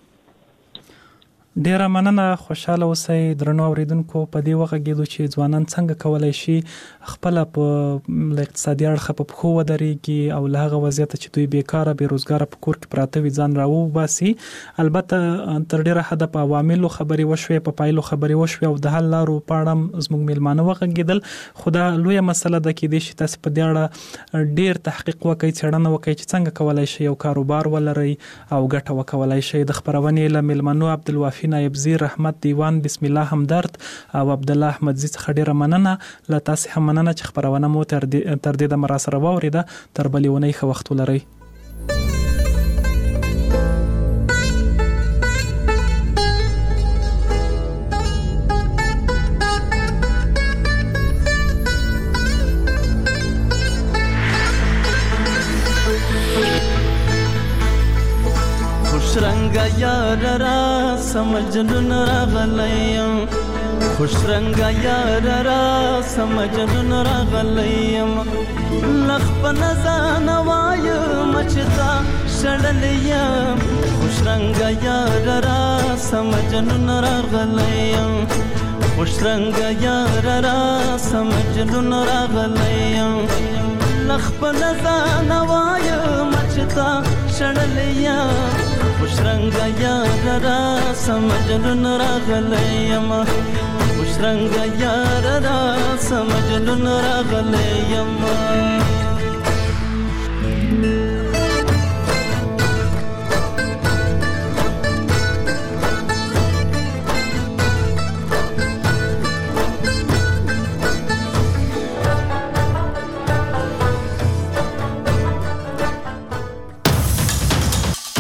ډیره مننه، خوشاله اوسئ درنو اوریدونکو. په دې وخت کې چې ځوانان څنګه کولای شي خپل په اقتصادي اړخ په خو ودرېږي او له هغه وضعیت چې دوی بیکاره بیروزګار په کور کې پراته وي ځان راو باسي. البته تر ډیره حد په عواملو خبري وشوي، په پایلو خبري وشوي او د حل لارو په اړه زموږ میلمانه وغږیدل. خدا لویه مسله ده کې د شي تاسو په دې اړه ډیر تحقیق وکړئ، څېړنه وکړئ چې څنګه کولای شي یو کاروبار ولري او ګټه وکولای شي. د خبرونې له میلمانو عبدالوافي نایب زیر، رحمت دیوان، بسم الله همدرد او عبد الله احمدزي څخه ډیره مننه. له تاسو هم مننه چې خبرونه مو تر دې د مراسره واوریده. تر بلې ونې ښه وخت ولرئ. رنگا یار را سمجنون راغلیم، خوش رنگا یار را سمجنون راغلیم، لخ په نزان وایم چتا شړلیم، خوش رنگا یار را سمجنون راغلیم، خوش رنگا یار را سمجنون راغلیم، لخ په نزان وایم چتا شړلیم، خوش رنگ یار را سمجنون راغلیم، خوش رنگ یار را سمجنون راغلیم.